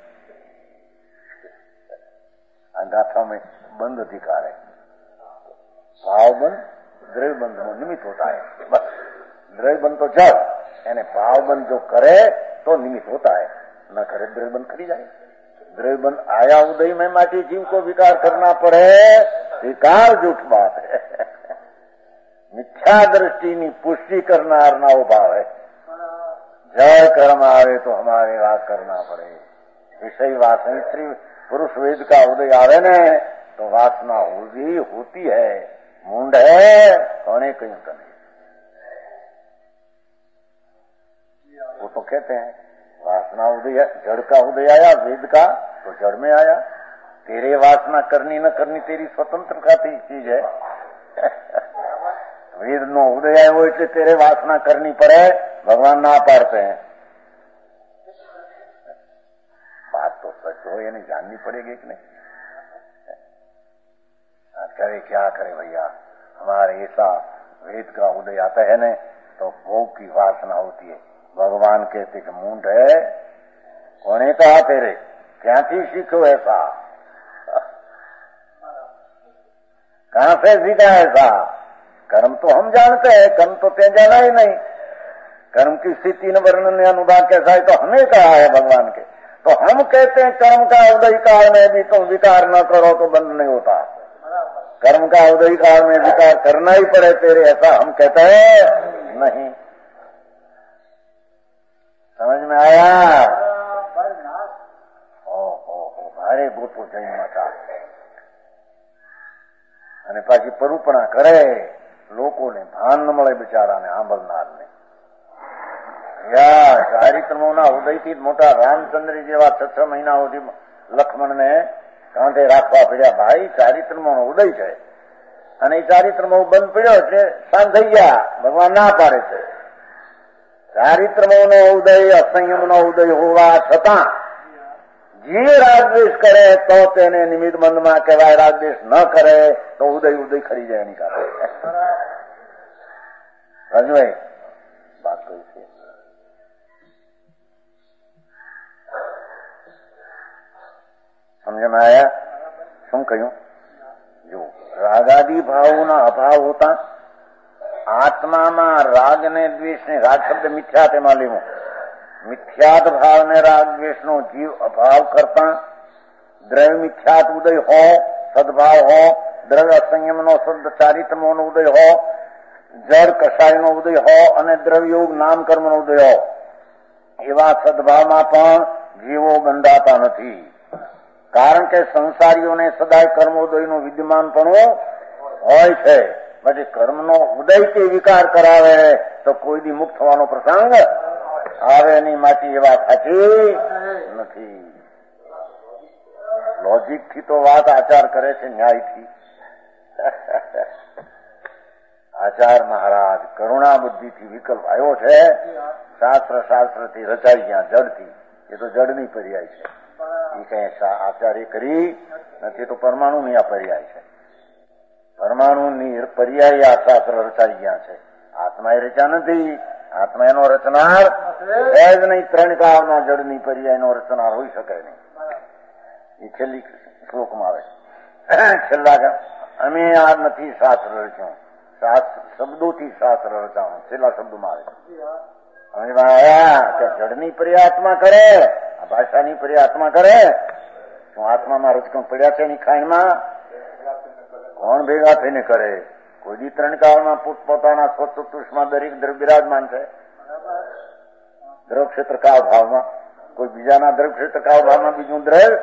गाथा में बंद अधिकार है. भाव बंद द्रव्य बंध में निमित्त होता है. बस द्रव्य बंध तो जड़ यानी भाव बंध जो करे तो निमित्त होता है, न करे द्रव्य बंध खड़ी जाए. द्रव्य बंध आया उदय में माटी जीव को विकार करना पड़े, विकार झूठ बात है. मिथ्या दृष्टि नी पुष्टि करना वो भाव है. जय कर्म आवे तो हमारे वाक करना पड़े. विषय वासना स्त्री पुरुष वेद का उदय आवे ने तो वासना होगी होती है. मुंड है कौने कहीं कहीं वो तो कहते हैं वासना उदय, जड़ का उदय आया वेद का तो जड़ में आया. तेरे वासना करनी न करनी तेरी स्वतंत्र का चीज है. वेद नो उदय आयो એટલે तेरे वासना करनी पड़े, भगवान ना पाड़ते हैं. बात तो सच हो यानी जाननी पड़ेगी कि नहीं? करे क्या करे भैया, हमारे ऐसा वेद का उदय आता है न तो भोग की वासना होती है. भगवान कहते कि मुंड है कोने कहा तेरे, क्या थी सीखो ऐसा, कहां से सीखा ऐसा? कर्म तो हम जानते हैं, कर्म तो ते जाना ही नहीं. कर्म की स्थिति न वर्णन अनुदान कैसा है तो हमें कहा है भगवान के. तो हम कहते हैं कर्म का उदय काल में भी तुम विकार न करो तो बंद नहीं होता. कर्म का उदय काल में विकार करना ही पड़े तेरे, ऐसा हम कहते हैं नहीं. समझ में आया? ओ हो हो भारे गोतो जय माता. અને પાછી પરુપણા કરે લોકોને ભાન ન મળે બિચારાને આંબલનારને. યા ચારિત્રમોના ઉદયથી મોટા રામચંદ્ર જેવા છ છ મહિના સુધી લક્ષ્મણને કાંધે રાખવા પડ્યા. ભાઈ ચારિત્રમોનો ઉદય છે અને એ ચારિત્રમો બંધ પડ્યો એટલે શાંત થઈ ગયા. ભગવાન ના પાડે છે. ચારિત્રમોનો ઉદય અસંયમનો ઉદય હોવા છતાં જે રાગદ્વેષ કરે તો તેને નિમિત્ત બંધમાં કહેવાય. રાગદ્વેષ ન કરે તો ઉદય ઉદય ખરી જાય એની કારણે. રાજુભાઈ વાત કરી છે. સમજમાં આયા શું કહ્યું? જો રાગાદી ભાવોના અભાવ હોતા આત્મામાં રાગ ને દ્વેષ ને, રાગ શબ્દ મિથ્યા તેમાં લેવો, મિથ્યાત ભાવ ને રાગ દ્વેષ નો જીવ અભાવ કરતા દ્રવ્ય મિથ્યાત ઉદય હો, સદભાવ હો, દ્રવ્ય અસંયમ નો શુદ્ધ ચારિત્રમો નો ઉદય હો, જળ કષાય નો ઉદય હો અને દ્રવ્યોગ નામ કર્મ નો ઉદય હો, એવા સદભાવમાં પણ જીવો બંધાતા નથી. કારણ કે સંસારીઓને સદાય કર્મોદયનું વિદ્યમાનપણું હોય છે. પછી કર્મનો ઉદય કે વિકાર કરાવે તો કોઈ દી મુક્ત થવાનો પ્રસંગ આવે નહીં. માટે એ વાત સાચી નથી. લોજિક થી તો વાત આચાર કરે છે, ન્યાયથી. આચાર મહારાજ કરુણા બુદ્ધિથી વિકલ્પ આવ્યો છે. શાસ્ત્ર શાસ્ત્રથી રચાઈ ગયા જડથી. એ તો જડની પર્યાય છે. એ કઈ આચાર્ય કરી નથી તો પરમાણુની આ પર્યાય છે. પરમાણુની પર્યાય આ શાસ્ત્ર રચાઈ ગયા છે. આત્મા એ રચ્યા નથી. આત્મા એનો રચનાર છે જ નહીં. ત્રણ કાળના જડની પર્યાયનો રચનાર હોઈ શકે નહીં. એ છેલ્લી શ્લોકમાં આવે. છેલ્લા અમે આ નથી શાસ્ત્ર રચ્યું, શાસ્ત્ર શબ્દોથી શાસ્ત્ર રચાવું. છેલ્લા શબ્દોમાં આવે સમજમાં આવ્યા કે જડની પર્યાય આત્મા કરે, આ ભાષાની પર્યાય આત્મા કરે. શું આત્મામાં રચકણ પડ્યા છે એની ખાઈમાં? કોણ ભેગા થઈને કરે? કોઈ દી ત્રણ કાળમાં પોતપોતાના સ્વચતુષ્માં દરેક દ્રવ્ય બિરાજમાન છે. દ્રવ ક્ષેત્ર કાળ ભાવમાં કોઈ બીજાના દ્રવ ક્ષેત્ર કાળ ભાવમાં બીજું દ્રવ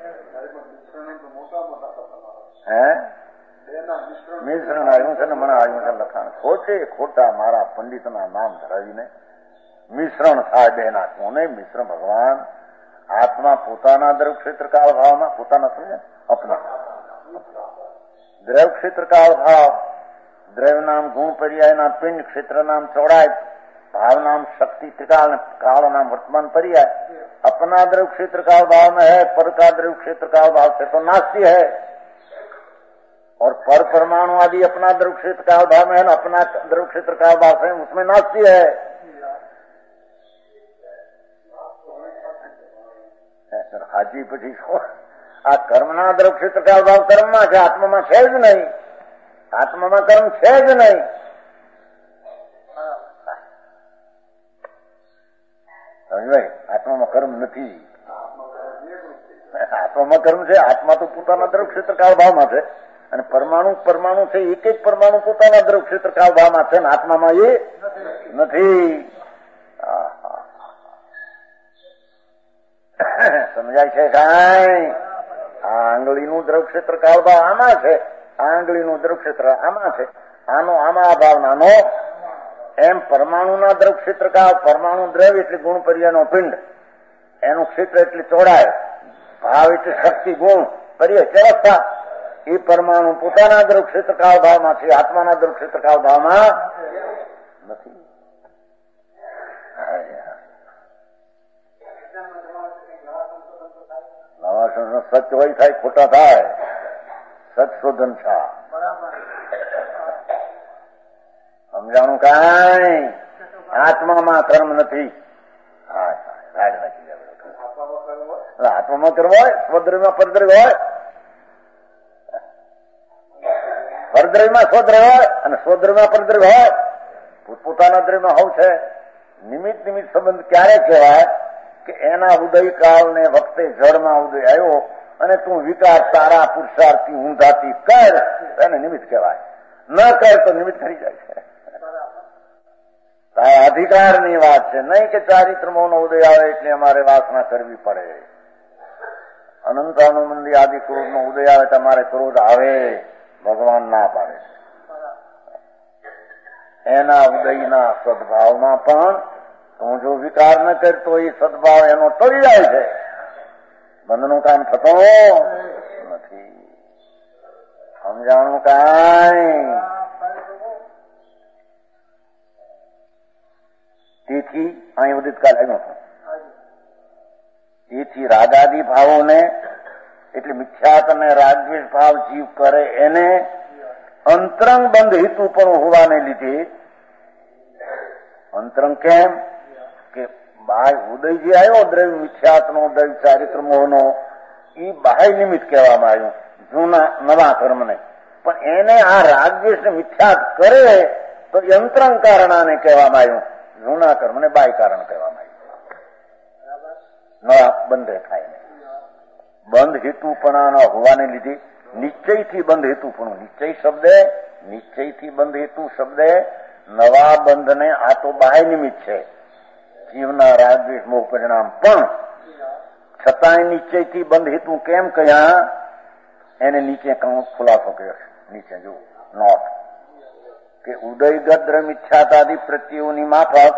હે મિશ્રણ આવ્યું છે ને મને આવ્યું છે લખાણ. ખોટે ખોટા મારા પંડિતના નામ ધરાવીને મિશ્રણ થાય બેના. કોને મિશ્રણ? ભગવાન આત્મા પોતાના દ્રવ ક્ષેત્ર કાળ ભાવમાં પોતાના સમજે અપના દ્રવ ક્ષેત્ર કાળ ભાવ, દ્રવ્ય નામ ગુણ પર્યાયના પિંડ, ક્ષેત્ર નામ ચોડાય, भावनाम शक्ति त्रिकाल काल नाम वर्तमान पर्याय। अपना द्रव्य क्षेत्र काल भाव में है, पर का द्रव्य क्षेत्र काल भाव से तो नास्ती है, और पर परमाणु आदि अपना द्रव्य क्षेत्र काल भाव में है ना, अपना द्रव्य क्षेत्र काल भाव से उसमें नास्ती है। हाजी પછી આ કર્મના દ્રવ્ય ક્ષેત્ર કાળ ભાવ કર્મમાં છે, આત્મામાં છે જ નહીં, આત્મામાં કર્મ છે જ નહીં। સમજાય? આત્મામાં કર્મ નથી, આત્મામાં કર્મ છે। આત્મા તો પોતાના દ્રવ્ય ક્ષેત્ર કાળ ભાવમાં છે, અને પરમાણુ પરમાણુ છે, એક એક પરમાણુ પોતાના દ્રવ્ય ક્ષેત્ર કાળ ભાવમાં છે, ને આત્મામાં એ નથી। સમજાય છે કાંઈ? આ આંગળીનું દ્રવ્ય ક્ષેત્ર કાળ ભાવ આમાં છે, આ આંગળીનું દ્રવ્ય ક્ષેત્ર આમાં છે, આનો આમાં અભાવ નાનો। એમ પરમાણુના દ્રવ્ય ક્ષેત્ર કાળ, પરમાણુ દ્રવ્ય એટલે ગુણ પર્યાયનો પિંડ, એનું ક્ષેત્ર એટલે ચોડાય, ભાવ એટલે શક્તિ, ગુણ પર્યાય વ્યવસ્થા, એ પરમાણુ પોતાના દ્રવ્ય ક્ષેત્ર કાળ ભાવમાં છે, આત્માના દ્રવ્ય ક્ષેત્ર કાળ ભાવમાં નથી। નવા સંશોધન સત્ય હોય થાય, ખોટા થાય, સત્શોધન છે। સમજાણું કાંઈ? આત્મામાં કર્મ નથી। આત્મામાં કર્મ હોય, સ્વદ્રવ્યમાં પરદ્રવ્ય હોય, પરદ્રવ્યમાં સ્વદ્રવ્ય હોય અને સ્વદ્રવ્યમાં પરદ્રવ્ય હોય, પોતપોતાના દ્રવ્યમાં હોવ છે। નિમિત્ત નિમિત્ત સંબંધ ક્યારે કહેવાય? કે એના ઉદય કાળ ને વખતે જળમાં ઉદય આવ્યો અને તું વિકાર તારા પુરુષાર્થી ઊંધાથી કર, એને નિમિત્ત કહેવાય। ન કર તો નિમિત્ત થઈ જાય છે। અધિકારની વાત છે, નહીં કે ચારિત્રમોનો ઉદય આવે એટલે અમારે વાસના કરવી પડે। અનંતાનુબંધી આદિ ક્રોધ નો ઉદય આવે તમારે ક્રોધ આવે, ભગવાન ના પાડે છે। એના ઉદયના સદભાવમાં પણ તું જો વિકાર ન કરતો એ સદભાવ એનો ટળી જાય છે, બંધનું કામ થતો નથી। સમજાણું કાંઈ? તેથી અહીં ઉદિત કાલ આવ્યો હતો। તેથી રાગાદી ભાવોને એટલે મિથ્યાત અને રાગદ્વેષ ભાવ જીવ કરે એને અંતરંગ બંધ હેતુ પણ હોવાને લીધે, અંતરંગ કેમ કે બાહ્ય ઉદય જે આવ્યો દ્રવ્ય મિથ્યાત્નો, દ્રવ્ય ચારિત્ર મોહનો, એ બાહ્ય નિમિત્ત કહેવામાં આવ્યું જૂના નવા કર્મને, પણ એને આ રાગદ્વેષ મિથ્યાત કરે તો અંતરંગ કારણાને કહેવામાં આવ્યું, જૂના કર્મને બાહ્ય કારણ કહેવામાં આવ્યું। નવા બંધ થાય ને બંધ હેતુપણાના હોવાને લીધે નિશ્ચયથી બંધ હેતુપણું, નિશ્ચય શબ્દે નિશ્ચયથી બંધ હેતુ શબ્દે નવા બંધને આ તો બાહ્ય નિમિત્ત છે, જીવના રાગદ્વેષ મોહ પરિણામ, પણ છતાંય નિશ્ચયથી બંધ હેતુ કેમ કહ્યા એને નીચે ખુલાસો કર્યો છે। નીચે જો નોટ કે ઉદયગત દ્રવ્ય મિથ્યાતાદિ પ્રત્યેઓની માફક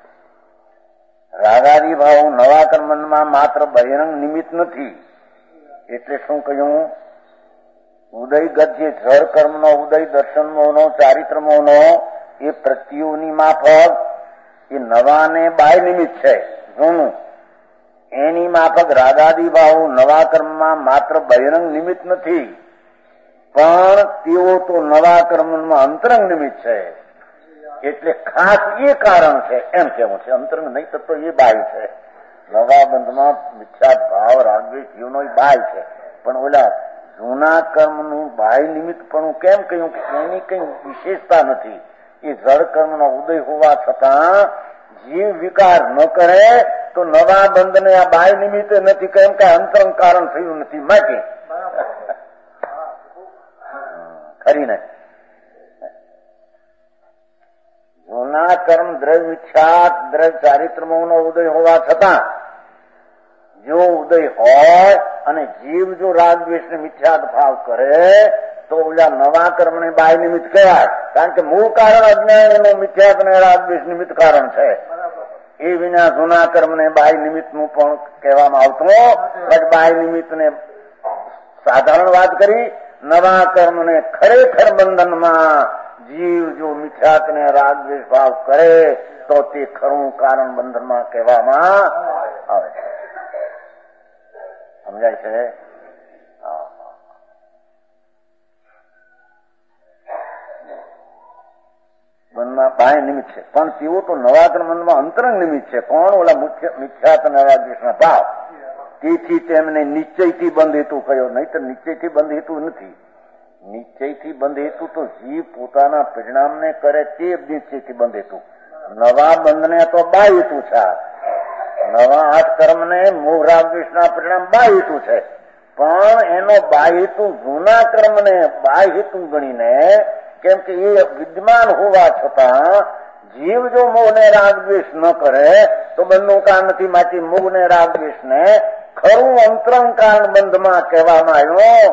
રાગાદી ભાવ નવા કર્મમાં માત્ર બહિરંગ નિમિત્ત નથી। એટલે શું કહ્યું? ઉદયગત જે જળ કર્મનો ઉદય, દર્શન મોહનો, ચારિત્ર મોહનો, એ પ્રત્યેઓની માફક એ નવા ને બાહ્ય નિમિત્ત છે જૂનું, એની માફક રાગાદી ભાવ નવા કર્મમાં માત્ર બહિરંગ નિમિત્ત નથી, પણ તેઓ તો નવા કર્મમાં અંતરંગ નિમિત્ત છે। એટલે ખાસ એ કારણ છે એમ કેવું છે, અંતરંગ નહીં તો એ બાહ્ય છે। નવા બંધમાં મિથ્યાત ભાવ રાગદ્વેષ જીવનો એ બાહ્ય છે, પણ ઓલા જૂના કર્મનું બાહ્ય નિમિત્ત પણ કેમ કહ્યું કે એની કઈ વિશેષતા નથી, એ જળ કર્મનો ઉદય હોવા છતાં જીવ વિકાર ન કરે તો નવા બંધને આ બાહ્ય નિમિત્ત નથી, કેમ કે અંતરંગ કારણ થયું નથી માટે કરીને જૂના કર્મ દ્રવ્ય મિથ્યાત દ્રવ્ય ચારિત્રમોનો ઉદય હોવા છતાં જો ઉદય હોય અને જીવ જો રાગદ્વેષ ને મિથ્યાત ભાવ કરે તો ઓલા નવા કર્મને બાહ્ય નિમિત્ત કહેવાય, કારણ કે મૂળ કારણ અજ્ઞાનનું મિથ્યાત ને રાગદ્વેષ નિમિત્ત કારણ છે। એ વિના જૂના કર્મને બાહ્ય નિમિત્ત નું પણ કહેવામાં આવતું, બાહ્ય નિમિત્ત ને સાધારણ વાત કરી, નવા કર્મને ખરેખર બંધનમાં જીવ જો મિથ્યાત્વને રાગ દ્વેષ ભાવ કરે તો તે ખરું કારણ બંધનમાં કહેવામાં આવે છે. સમજાય છે? મનમાં બાહ્ય નિમિત્ત છે, પણ તેઓ તો નવાગ્ર મનમાં અંતરંગ નિમિત્ત છે. કોણ? ઓલા મુખ્ય મિથ્યાત્વ રાગ દ્વેષના ભાવ. તેથી તેમને નિશ્ચયથી બંધ હેતુ કયો, નહીં તો નિશ્ચયથી બંધ હેતુ નથી. નિશ્ચયથી બંધ હેતુ તો જીવ પોતાના પરિણામને કરે તે નિશ્ચયથી બંધ હેતુ. નવા બંધને તો બાહ્ય હેતુ છે. નવા આઠ કર્મને મોહ રાગ દ્વેષના પરિણામ બાહ્ય હેતુ છે, પણ એનો બાહ્ય હેતુ જૂના કર્મને બાહ્ય હેતુ ગણીને, કેમ કે એ વિદ્યમાન હોવા છતાં જીવ જો મોહ ને રાગ દ્વેષ ન કરે તો બંધનું કારણ નથી. માટે મોહ ને રાગ દ્વેષ ને ખરું અંતરંગ કારણ બંધમાં કહેવામાં આવ્યો.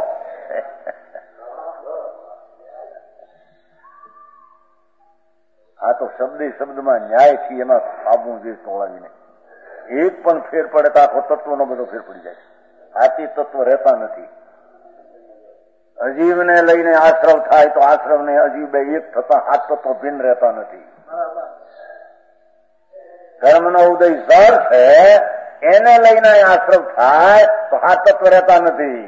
આ તો શબ્દ શબ્દમાં ન્યાયથી એમાં આવવું જોઈએ તોળાવીને. એક પણ ફેર પડે તો આખો તત્વનો બધો ફેર પડી જાય. આથી તત્વ રહેતા નથી. અજીવને લઈને આશ્રવ થાય તો આશ્રવ ને અજીવ બે એક થતા આ તત્વ ભિન્ન રહેતા નથી. કર્મનો ઉદય સર છે, એને લઈને આશ્રવ થાય તો આ તત્વ રહેતા નથી.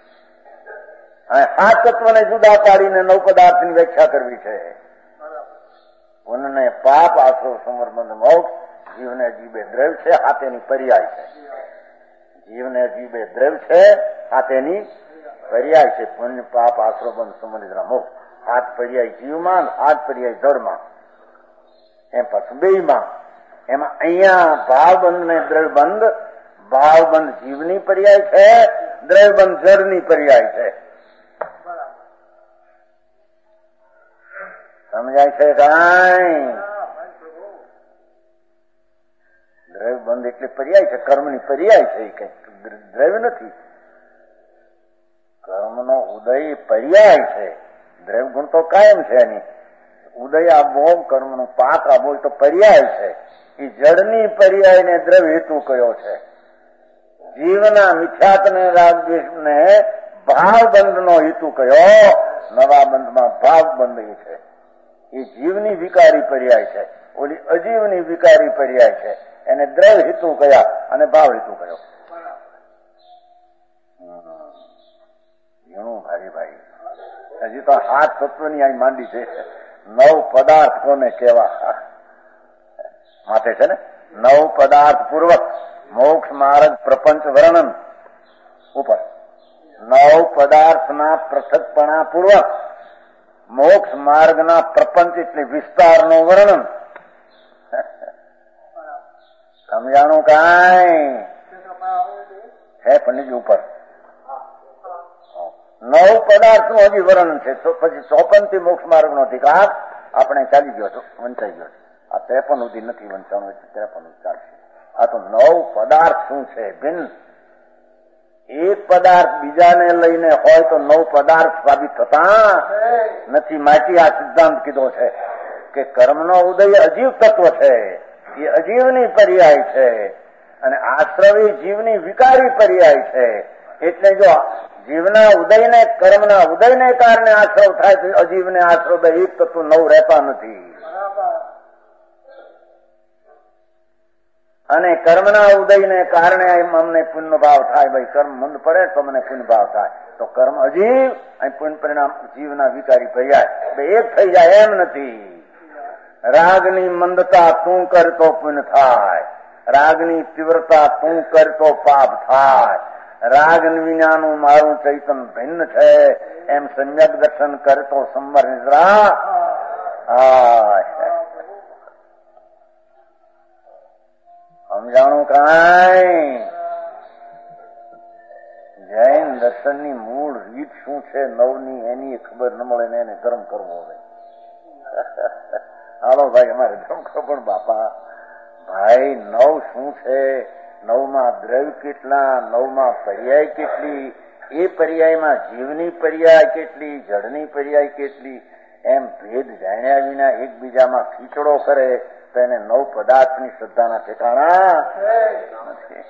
આ તત્વને જુદા પાડીને નવ પદાર્થની વ્યાખ્યા કરવી છે. પુણ્ય પાપ આશ્રવ સંવર્મન મોક્ષ જીવને અજીબે દ્રવ્ય છે, હાથેની પર્યાય છે. જીવને અજીબે દ્રવ્ય છે, હાથેની પર્યાય છે. પુણ્ય પાપ આશ્રવ બંધ સંબંધિત મોક્ષ. હાથ પર્યાય જીવમાં, હાથ પર્યાય જળમાં, એમ પાછું બેયમાં. એમાં અહીંયા ભાવબંધ ને દ્રવ્યબંધ. ભાવબંધ જીવની પર્યાય છે, દ્રવ્યબંધ જળની પર્યાય છે. સમજાય છે કાંઈ? દ્રવ્યબંધ એટલે પર્યાય છે, કર્મની પર્યાય છે. કઈ દ્રવ્ય નથી. કર્મનો ઉદય પર્યાય છે. દ્રવ્ય ગુણ તો કાયમ છે. એની ઉદય આવવો, કર્મનો પાક આવવો તો પર્યાય છે. એ જળની પર્યાય ને દ્રવ્ય હેતુ કયો છે. જીવના મિથ્યાત્વ ને રાગ દ્વેષ ને ભાવબંધ નો હેતુ કયો. નવા બંધમાં ભાવબંધ એ છે. એ જીવની વિકારી પર્યાય છે. ઓલી અજીવની વિકારી પર્યાય છે. એને દ્રવ્ય હેતુ કયા અને ભાવ હેતુ કયો. ઘણું ભાઈ ભાઈ હજી તો હાથ તત્વની અહીં માંડી છે. નવ પદાર્થ કોને કેવા માટે છે ને. નવ પદાર્થ પૂર્વક મોક્ષ માર્ગ પ્રપંચ વર્ણન ઉપર. નવ પદાર્થના પૃથકપણા પૂર્વક મોક્ષ માર્ગના પ્રપંચ એટલે વિસ્તારનું વર્ણન. સમજાણું કાંઈ હે પંડિતજી ઉપર? નવ પદાર્થ નું હજી વર્ણન છે. પછી ચોપન થી મોક્ષ માર્ગ નો અધિકાર આપણે ચાલી ગયો છો, વંચાઈ ગયો છે. આ ત્રેપન સુધી નથી વંચાણું, એટલે ત્રેપન ચાલશે. આ તો નવ પદાર્થ શું છે ભિન્ન. એક પદાર્થ બીજાને લઈને હોય તો નવ પદાર્થ સાબિત થતા નથી. માટે આ સિદ્ધાંત કીધો છે કે કર્મનો ઉદય અજીવ તત્વ છે, એ અજીવની પર્યાય છે, અને આશ્રવી જીવની વિકારી પર્યાય છે. એટલે જો જીવના ઉદયને કર્મના ઉદયને કારણે આશ્રવ થાય તો અજીવને આશ્રવ બે એક તત્વ નવ રહેતા નથી. અને કર્મના ઉદયને કારણે અમને પુણ્ય ભાવ થાય. ભાઈ કર્મ મંદ પડે તો મને પુણ્ય ભાવ થાય. તો કર્મ અજીવ અને પુણ્ય પરિણામ જીવના વિકારી પર્યાય બે એક થઈ જાય એમ નથી. રાગની મંદતા તું કર તો પુણ્ય થાય, રાગની તીવ્રતા તું કર તો પાપ થાય. રાગ વિનાનું મારું ચૈતન ભિન્ન છે એમ સમ્યક દર્શન કરતો સંવર નિદ્રા. સમજાણું કાંઈ? જૈન દર્શનની મૂળ રીત શું છે નવની, એની ખબર ન મળે ને એને ધર્મ કરવો હોય. હાલો ભાઈ અમારે ધર્મ કરો. પણ બાપા ભાઈ નવ શું છે? નવમાં દ્રવ્ય કેટલા, નવમાં પર્યાય કેટલી, એ પર્યાયમાં જીવની પર્યાય કેટલી, જળની પર્યાય કેટલી, એમ ભેદ જાણ્યા વિના એકબીજામાં ખીચડો કરે તો એને નવ પદાર્થની શ્રદ્ધાના ઠેકાણા નથી.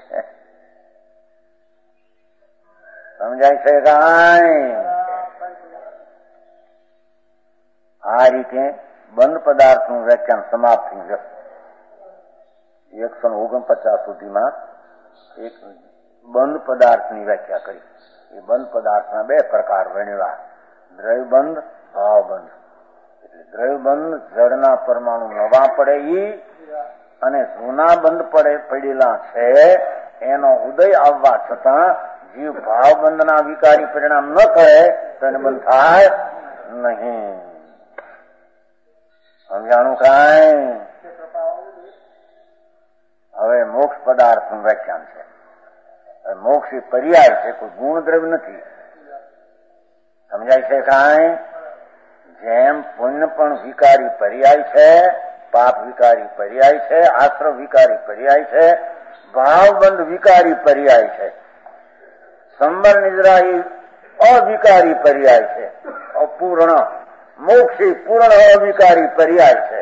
સમજાય છે કાંઈ? આ રીતે બંધ પદાર્થનું વ્યાખ્યાન સમાપ્ત થયું છે. એકસો ઓગણપચાસ સુધીમાં એક બંધ પદાર્થની વ્યાખ્યા કરી. એ બંધ પદાર્થના બે પ્રકાર વર્ણવ્યા, દ્રવ્યબંધ, ભાવબંધ. એટલે દ્રવ્યબંધ જળના પરમાણુ નવા પડે ઈ, અને જૂના બંધ પડે પડેલા છે એનો ઉદય આવવા છતાં જીવ ભાવબંધના વિકારી પરિણામ ન કરે તો એને બંધ થાય નહીં. સમજાણું કાંઈ? હવે મોક્ષ પદાર્થનું વ્યાખ્યાન છે. મોક્ષ એ પર્યાય છે, કોઈ ગુણ દ્રવ્ય નથી. સમજાય છે કાંઈ? જેમ પુણ્ય પણ વિકારી પર્યાય છે, પાપ વિકારી પર્યાય છે, આશ્રવ વિકારી પર્યાય છે, ભાવબંધ વિકારી પર્યાય છે, સંબર નિદ્રા એ અવિકારી પર્યાય છે, અપૂર્ણ. મોક્ષ એ પૂર્ણ અવિકારી પર્યાય છે.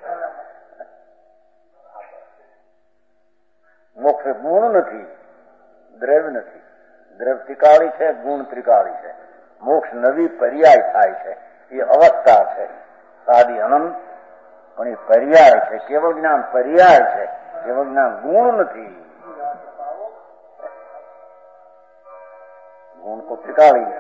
મોક્ષ ગુણ નથી, દ્રવ્ય નથી. દ્રવ્ય ત્રિકાળી છે, ગુણ ત્રિકાળી છે. મોક્ષ નવી પર્યાય થાય છે, એ અવસ્થા છે. સાદી અનંત પણ એ પર્યાય છે, કેવળ જ્ઞાન પર્યાય છે, કેવળ જ્ઞાન ગુણ નથી. ગુણ તો ત્રિકાળી.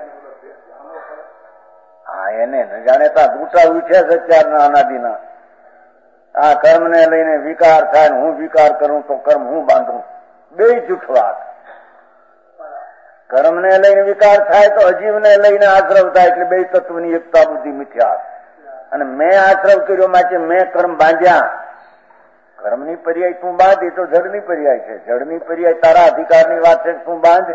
હા, એને ન જાણેતા દૂટા ઉઠ્યા છે અત્યારના અનાદિના. આ કર્મ ને લઈને વિકાર થાય, હું વિકાર કરું તો કર્મ હું બાંધું, બે જૂઠ વાત. કર્મ ને લઈને વિકાર થાય તો અજીવ ને લઈને આશ્રવ થાય, એટલે બે તત્વની એકતા બુદ્ધિ મિથ્યા. અને મેં આશ્રવ કર્યો માટે મેં કર્મ બાંધ્યા. કર્મની પર્યાય તું બાંધ, એ તો જડની પર્યાય છે. જડની પર્યાય તારા અધિકારની વાત છે, તું બાંધ.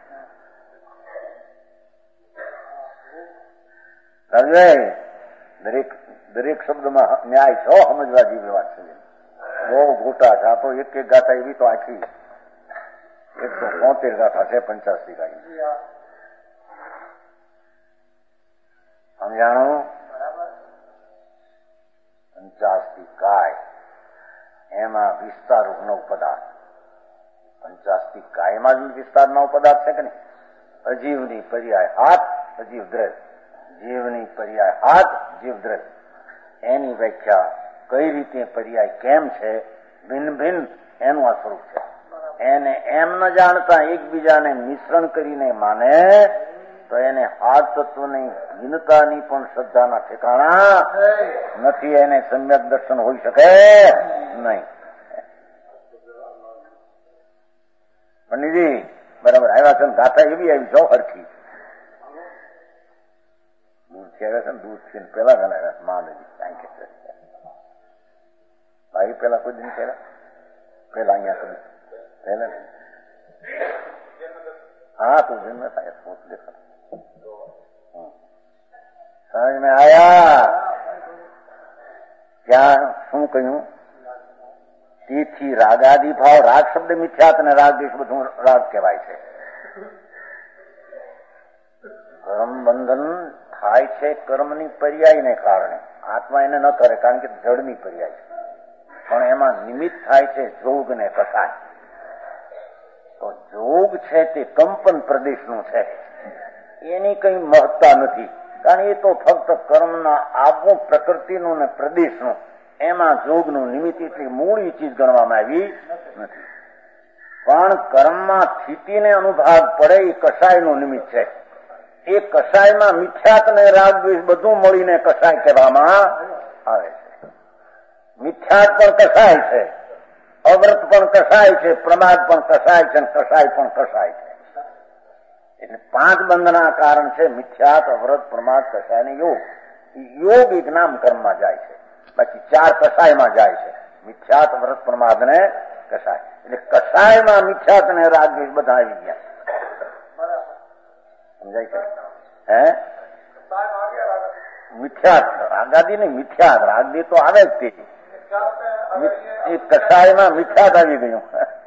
દરેક દરેક શબ્દમાં ન્યાય છો સમજવા જેવી વાત છે. બહુ ગોટા છે આ તો. એક એક ગાથા એવી તો આખી એકસો બોતેર ગાથા છે પંચાસી ગાડી. સમજાણું? પંચાસી કાય એમાં વિસ્તાર નવ પદાર્થ. પંચાસી કાયમાં જ વિસ્તાર નવ પદાર્થ છે કે નહીં? અજીવની પર્યાય હાથ, અજીવ દ્રવ્ય. જીવની પર્યાય હાથ, જીવ દ્રવ્ય. એની વ્યાખ્યા કઈ રીતે પર્યાય કેમ છે, ભિન્ન ભિન્ન એનું આ સ્વરૂપ છે. એને એમ ન જાણતા એકબીજાને મિશ્રણ કરીને માને તો એને હાથ તત્વની ભિન્નતાની પણ શ્રદ્ધાના ઠેકાણા નથી. એને સમ્યક દર્શન હોઈ શકે નહીં. પંડિતજી બરાબર આવ્યા છે, ગાથા એવી આવી છો હરખી. દૂરથી આવ્યા છે ને, દૂરથી પેલા ઘણા આવ્યા છે મહાનદી. ભાઈ પેલા કોઈ દિન પેલા પેલા અહીંયા પહેલા હા તું જન્મ થાય સોચ દેખા સમજ મેં આયા. ત્યાં શું કહ્યું? તેથી રાગાદી ભાવ, રાગ શબ્દ મિથ્યાત અને રાગ દેશ બધું રાગ કહેવાય છે. કર્મ બંધન થાય છે કર્મની પર્યાયને કારણે. આત્મા એને ન કરે કારણ કે જડની પર્યાય છે. પણ એમાં નિમિત્ત થાય છે જોગ ને કસાય. તો જોગ છે તે કંપન પ્રદેશનું છે, એની કઈ મહત્તા નથી. કારણ એ તો ફક્ત કર્મના આબુ પ્રકૃતિનું ને પ્રદેશનું. એમાં જોગનું નિમિત્ત એટલે મૂળ ચીજ ગણવામાં આવી નથી. પણ કર્મમાં સ્થિતિને અનુભાગ પડે એ કસાયનું નિમિત્ત છે. એ કસાયમાં મિથ્યાત ને રાગ દ્વેષ બધું મળીને કસાય કહેવામાં આવે છે. મિથ્યાત પણ કસાય છે, અવ્રત પણ કસાય છે, પ્રમાદ પણ કસાય છે, કસાય પણ કસાય છે. એટલે પાંચ બંધના કારણ છે મિથ્યાત, અવ્રત, પ્રમાદ, કસાય ને યોગ. યોગ એક નામ કર્મમાં જાય છે, બાકી ચાર કસાયમાં જાય છે. મિથ્યાત, અવ્રત, પ્રમાદ ને કસાય. એટલે કસાયમાં મિથ્યાત ને રાગ દ્વેષ બધા આવી ગયા. સમજાય છે? હે મિથ્યાત રાગાદી ને મિથ્યાત રાગદી તો આવે જ તે. એ કસાયમાં મિથ્યાત આવી ગયું.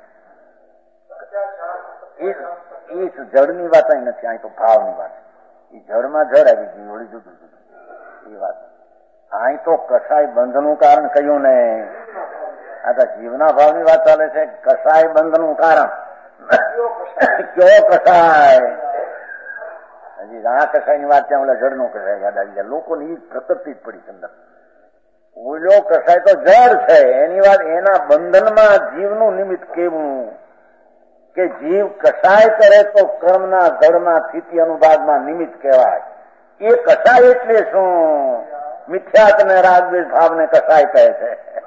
એ જળની વાત અહીં નથી, અહીં તો ભાવની વાત. એ જળમાં જળ આવી ગયું, વળી જુદું જુદું એ વાત. અહીં તો કસાય બંધનું કારણ કહ્યું ને. આ તો જીવના ભાવની વાત ચાલે છે. કસાય બંધનું કારણ કયો કસાય? હજી આ કસાયની વાત ત્યાં ઓલા જળનો કસાય યાદ આવી જાય. લોકોને એ પ્રકૃતિ જ પડી અંદર. ઓલો કસાય તો જળ છે, એની વાત એના બંધનમાં જીવનું નિમિત્ત કેવું કે જીવ કસાય કરે તો કર્મના જળમાં સ્થિતિ અનુભાગમાં નિમિત્ત કહેવાય. એ કસાય એટલે શું? મિથ્યાત ને રાગદ્વેષ ભાવને કસાય કહે છે.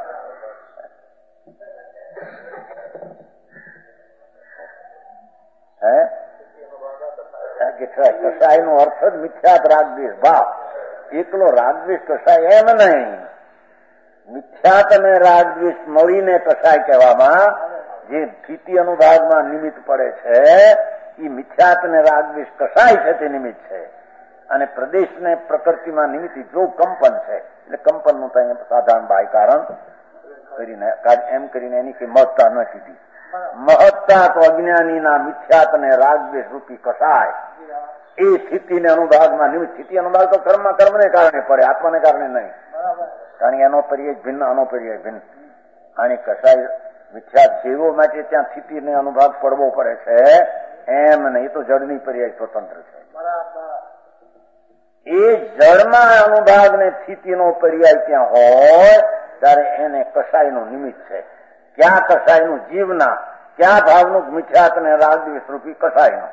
કસાય નો અર્થ જ મિથ્યાત રાગદ્વેષ ભાવ. એકલો રાગદ્વેષ કસાય એમ નહીં. મિથ્યાત અને રાગદ્વેષ મળીને કસાય કહેવામાં જે સ્થિતિ અનુભાગમાં નિમિત્ત પડે છે એ મિથ્યાત અને રાગદ્વેષ કસાય છે તે નિમિત્ત છે. અને પ્રદેશને પ્રકૃતિમાં નિમિત્ત જો કંપન છે એટલે કંપનનું તો અહીંયા સાધારણ બાય કારણ કરીને એમ કરીને એની કઈ મહત્તા ન કીધી. મહત્તા તો અજ્ઞાનીના મિથ્યાત અને રાગદ્વેષ રૂપી કસાય એ સ્થિતિને અનુભાગમાં નિમિત્ત. સ્થિતિ અનુભાગ તો કર્મમાં કર્મને કારણે પડે, આત્માને કારણે નહીં. કારણ કે એનો પર્યાય ભિન્ન, આનો પર્યાય ભિન્ન. આની કસાય મિથ્યાત જેવો માટે ત્યાં સ્થિતિને અનુભાગ પડવો પડે છે એમ નહીં. તો જળની પર્યાય સ્વતંત્ર છે. એ જળમાં અનુભાગ ને સ્થિતિનો પર્યાય ત્યાં હોય ત્યારે એને કસાયનું નિમિત્ત છે. ક્યાં કસાયનું? જીવના. ક્યાં ભાવનું? મિથ્યાત ને રાગદ્વેષ રૂપી કસાયનું.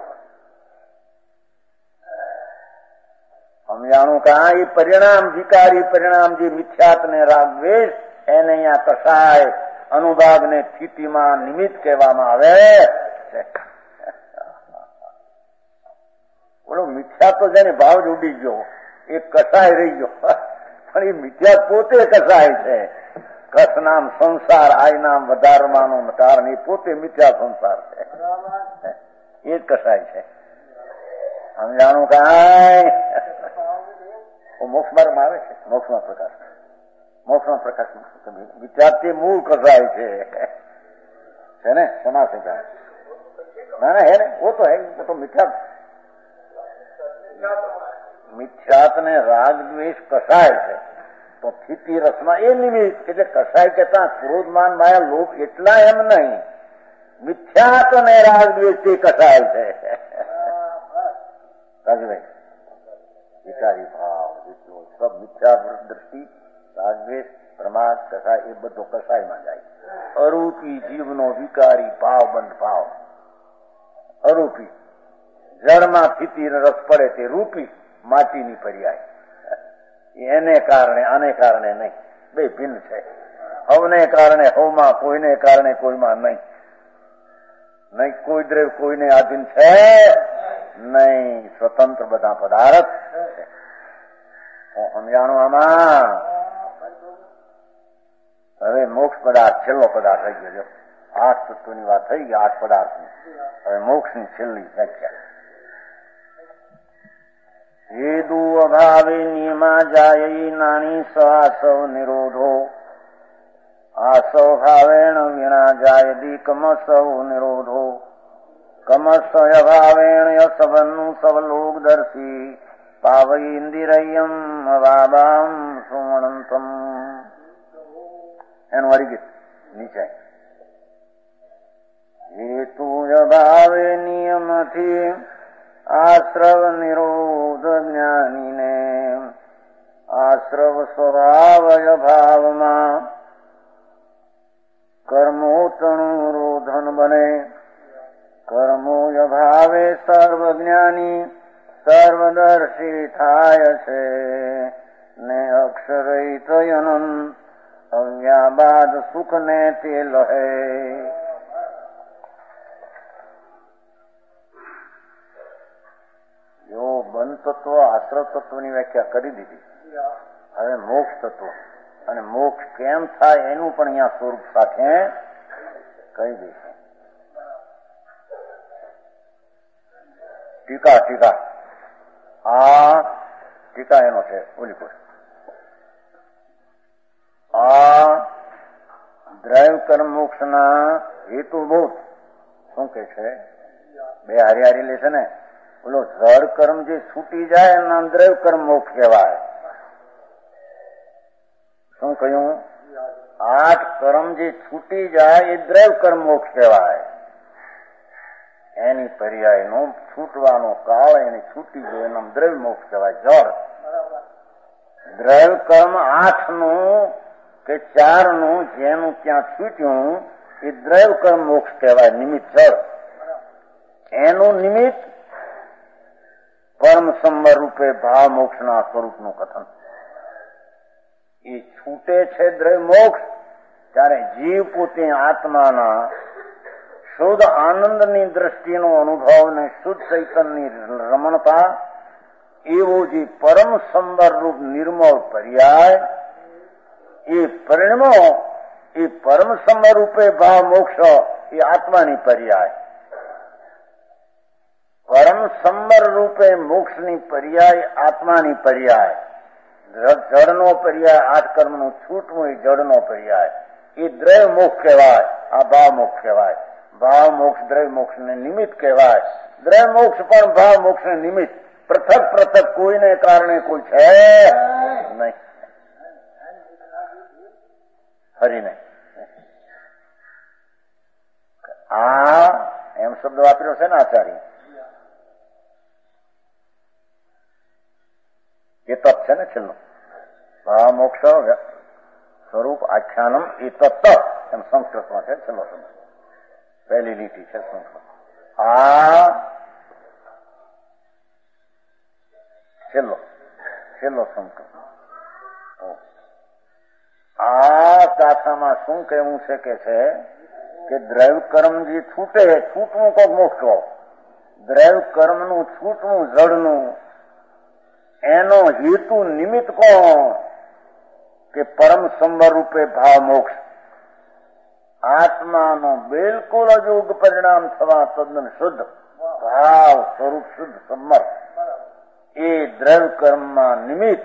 સમજાણું કે આ એ પરિણામ વિકારી પરિણામ જે મિથ્યાત ને રાગદ્વેષ એને અહીંયા કસાય અનુભાગ ને સ્થિતિમાં નિમિત્ત કહેવામાં આવે છે. બોલો મિથ્યા તો જેને ભાવ જ ઉડી ગયો એ કસાય રહી ગયો, પણ એ મિથ્યા પોતે કસાય છે. કસ નામ સંસાર, આય નામ વધારવાનું કારણ એ પોતે મિથ્યા સંસાર છે. એ જ કસાય છે. સમજાણું કાંઈ મોક્ષ માર્ગમાં આવે છે. મોક્ષમાં પ્રકાશ, મોક્ષમાં પ્રકાશ મિથ્યાથી મૂળ કસાય છે ને સમાસ ના ના હે ને વો તો હે વો તો મિથ્યા મિથ્યાત ને રાગ દ્વેષ કસાય છે. તો સ્થિતિ રસમાં એ નિમિત્ત એટલે કસાય કેતા ક્રોધમાન માયા લોભ એટલા એમ નહીં. મિથ્યાત ને રાગ દ્વેષ તે કસાય છે. રાજભાઈ વિચારી ભાવ જેટલો સબ મિથ્યા દ્રષ્ટિ રાગદ્વેષ પ્રમાદ કસાય એ બધો કસાયમાં જાય. અરૂપી જીવનો વિકારી ભાવ બંધ ભાવ અરૂપી જળમાં સ્થિતિ રસ પડે તે રૂપી માટીની પર્યાય. એને કારણે આને કારણે નહીં, બે ભિન્ન છે. હવને કારણે હવમાં, કોઈને કારણે કોઈમાં નહીં. નહીં કોઈ દ્રવ્ય કોઈને આધીન છે નહીં, સ્વતંત્ર બધા પદાર્થ છે. સમજાણું આમાં? હવે મોક્ષ પદાર્થ છેલ્લો પદાર્થ થઈ ગયો. આઠ તત્વની વાત થઈ ગઈ, આઠ પદાર્થની. હવે મોક્ષની છેલ્લી વ્યાખ્યા. હેતુ અભાવે નિયમા જાય નાની સ આસવ નિરોધો આસવ ભાવેણ વિણા જાય દી કમસવ નિરોધો કમસય ભાવેણ યસવન્નું સવલોક દર્શી પાવઈ ઇન્દિરયમ વાબામ સુમણંતમ. એનું વળી ગીત નીચે. હેતુ અભાવે નિયમથી આશ્રવ નિરોધ જ્ઞાનીને આશ્રવ સ્વભાવય ભાવમાં કર્મોતણું રોધન બને. કર્મોય ભાવે સર્વજ્ઞાની સર્વદર્શી થાય છે ને અક્ષરહિત અનંત આવ્યા બાદ સુખ ને તે લહે. જો બંધ તત્વ આશ્રવ તત્વની વ્યાખ્યા કરી દીધી. હવે મોક્ષ તત્વ અને મોક્ષ કેમ થાય એનું પણ અહીંયા સ્વરૂપ સાથે કહી દઈશું. ટીકા ટીકા આ ટીકા એનો છે ઓલી કોઈ આ દ્રૈવ કર્મ મોક્ષ ના હેતુભૂત શું કે છે? બે હારી હારી લે છે ને. બોલો જળ કર્મ જે છૂટી જાય એના દ્રૈવ કર્મ મોક્ષ કહેવાય. શું કહ્યું? આઠ કર્મ જે છૂટી જાય એ દ્રૈવ કર્મ મોક્ષ કહેવાય. એની પર્યાયનો છૂટવાનો કાળ એની છૂટી ગયો એનો દ્રવ્ય મોક્ષ કહેવાય. જળ દ્રવ્ય કર્મ આઠ નું કે ચાર નું જેનું ત્યાં છૂટ્યું એ દ્રવ્ય કર્મ મોક્ષ કહેવાય. નિમિત્ત જળ એનું નિમિત્ત પરમ સંવર રૂપે ભાવ મોક્ષના સ્વરૂપનું કથન. એ છૂટે છે દ્રવ્ય મોક્ષ ત્યારે જીવ પોતે આત્માના શુદ્ધ આનંદની દ્રષ્ટિનો અનુભવ ને શુદ્ધ ચૈતન્યની રમણતા એવો જે પરમ સંવર રૂપ નિર્મળ પર્યાય એ પરિણમો એ પરમ સંવર રૂપે ભાવ મોક્ષ એ આત્માની પર્યાય. પરમ સંવર રૂપે મોક્ષની પર્યાય આત્માની પર્યાય. જળનો પર્યાય આઠ કર્મનું છૂટવું એ જળનો પર્યાય. એ દ્રવ્ય મોક્ષ કહેવાય. આ ભાવ મોક્ષ કહેવાય. ભાવ મોક્ષ દ્રવ્ય મોક્ષ ને નિમિત્ત કહેવાય. દ્રવ્ય મોક્ષ પણ ભાવ મોક્ષ ને નિમિત્ત. પૃથક પૃથક કોઈને કારણે કોઈ છે નહીં. ફરી નહીં. આ એમ શબ્દ વાપર્યો છે ને આચાર્ય. એ તપ છે ને છેલ્લું. ભાવ મોક્ષ સ્વરૂપ આખ્યાનમ એ તત્વ એમ સંસ્કૃતમાં છે છેલ્લો શબ્દ. પહેલી લીટી છે સંસ્કૃત. આ છેલ્લો છેલ્લો સંસ્કૃત. આ ગાથામાં શું કહેવું છે કે છે કે દ્રવ્ય કર્મ જે છૂટે છૂટવું કોક મોક્ષો. દ્રવ્ય કર્મનું છૂટવું જળનું એનો હેતુ નિમિત્ત કોણ કે પરમ સંવર રૂપે ભાવ મોક્ષ. આત્માનો બિલકુલ અજોગ પરિણામ થવા તદ્દન શુદ્ધ ભાવ સ્વરૂપ શુદ્ધ સંવર એ દ્રવ્ય કર્મમાં નિમિત્ત.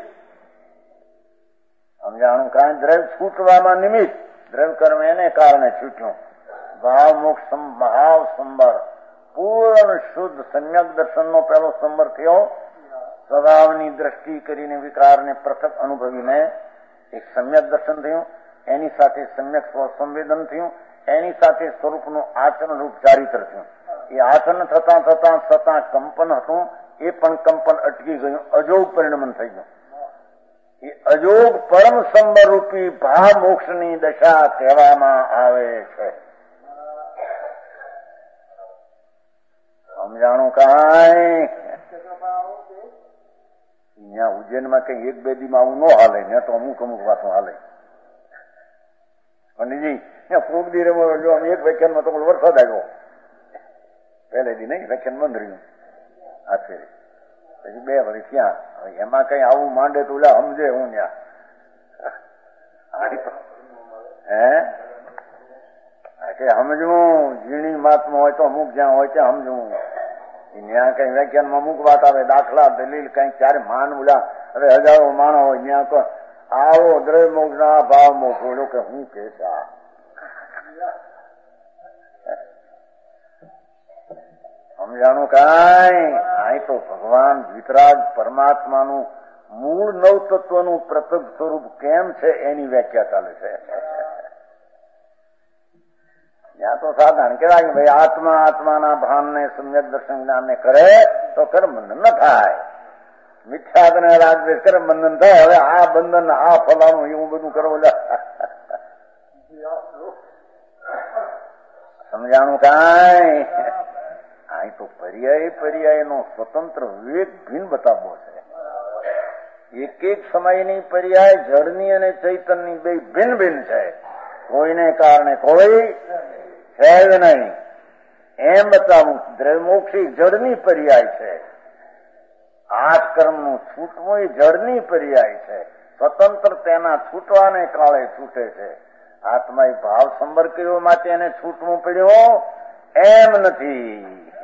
સમજાણું કાંઈ દ્રવ્ય છૂટવામાં નિમિત્ત. દ્રવ્ય કર્મ એને કારણે છૂટ્યું. ભાવ મોક્ષ ભાવ સંવર પૂર્ણ શુદ્ધ સમ્યક દર્શનનો પહેલો સંવર થયો. સ્વભાવની દ્રષ્ટિ કરીને વિકારને પૃથક અનુભવીને એક સમ્યક દર્શન થયું. એની સાથે સમ્યક સ્વસંવેદન થયું. એની સાથે સ્વરૂપનું આચરણ રૂપ ચારિત્ર થયું. એ આચરણ થતા થતા છતાં કંપન હતું. એ પણ કંપન અટકી ગયું. અજોગ પરિણમન થઈ ગયું. એ અજોગ પરમ સંવર રૂપી ભાવ મોક્ષની દશા કહેવામાં આવે છે. સમજાણું કાંઈ? અહીંયા ઉજ્જૈનમાં કઈ એક બે દીમાં આવું ન હાલે ને તો અમુક અમુક વાતો હાલે. પંડિતજી કોક દી જો એક વ્યાખ્યાનમાં તો વરસાદ આવ્યો. પહેલે દી નહીં વ્યાખ્યાન બંધ રહ્યું. આ ફેરી પછી બે વળી ક્યાં હવે એમાં કઈ આવું માંડે તો ઓલા સમજે હું ત્યાં હે કે સમજવું. ઝીણી માતમાં હોય તો અમુક જ્યાં હોય ત્યાં સમજવું. ત્યાં કઈ વ્યાખ્યાનમાં અમુક વાત આવે દાખલા દલીલ કઈ ક્યારે માન બોલ્યા હવે હજારો માણો હોય ત્યાં તો આવો દ્રવ્ય મોક્ષ ના ભાવ મોક્ષ બોલો કે હું કે સમજાણું કાંઈ? અહીં તો ભગવાન વિતરાગ પરમાત્માનું મૂળ નવ તત્વનું પ્રતક સ્વરૂપ કેમ છે એની વ્યાખ્યા ચાલે છે. ત્યાં તો સાધારણ કહેવાય ભાઈ આત્મા આત્માના ભાનને સમ્યક દર્શન જ્ઞાનને કરે તો કર્મ બંધન ન થાય. મિથ્યાત્વ ને રાગદ્વેષ કર્મ બંધન થાય. હવે આ બંધન આ ફલાણું એવું બધું કરો. સમજાણું કાંઈ? અહીં તો પર્યાય પર્યાય નો સ્વતંત્ર વિવેક ભિન્ન બતાવવો છે. એક એક સમયની પર્યાય જળની અને ચૈતનની બે ભિન્ન ભિન્ન છે. કોઈને કારણે કોઈ છે જ નહીં એમ બતાવું. દ્રવ્યમોક્ષી જળની પર્યાય છે. આઠ કર્મનું છૂટવું એ જળની પર્યાય છે. સ્વતંત્ર તેના છૂટવાને કાળે છૂટે છે. આત્મા ભાવ સંવર કર્યો માટે એને છૂટવું પડ્યું એમ નથી.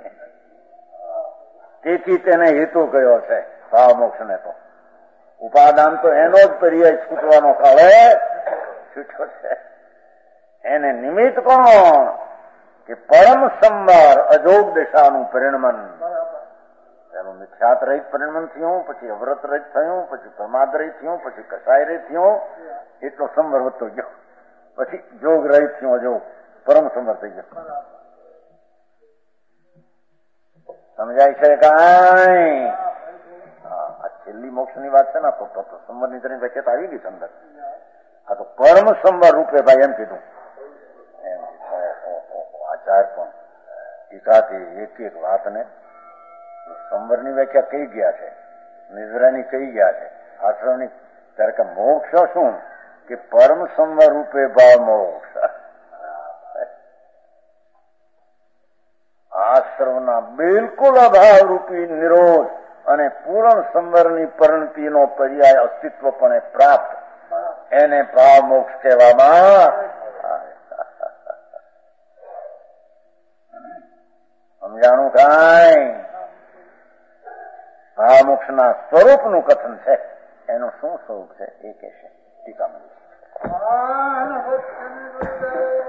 તેથી તેને હેતુ કયો છે ભાવ મોક્ષ ને. તો ઉપાદાન તો એનો જ પર્યાય છૂટવાનો કાળે છૂટ્યો છે. એને નિમિત્ત કોણ કે પરમ સંવર અજોગ દશાનું પરિણમન. એનું મિથ્યાત રહિત પરિણમન થયું, પછી અવ્રત રહિત થયું, પછી પ્રમાદ રહિત થયું, પછી કસાય રહિત થયું. એટલો સંવર વધતો ગયો. પછી જોગ રહિત થયું અજોગ પરમ સંવર થઈ ગયો. સમજાય છે કાંઈ? આ છેલ્લી મોક્ષની વાત છે ને, તો સંવરની તરી વચ્ચે આવી ગઈ અંદર. આ તો પરમ સંવર રૂપે ભાઈ એમ કીધું. આચાર પણ ટીકાથી એક એક વાતને સંવરની વ્યાખ્યા કઈ ગયા છે, નિદ્રાની કઈ ગયા છે, આશ્રમની. ત્યારે કે મોક્ષ શું કે પરમ સંવર રૂપે ભાવ મોક્ષ. આશ્રમના બિલકુલ અભાવ રૂપી નિરોધ અને પૂર્ણ સંવરની પરિણતિનો પર્યાય અસ્તિત્વપણે પ્રાપ્ત, એને ભાવ મોક્ષ કહેવામાં. સમજાણું કાંઈ? ભાવ મોક્ષના સ્વરૂપનું કથન છે. એનું શું સ્વરૂપ છે એ કહેશે ટીકામાં.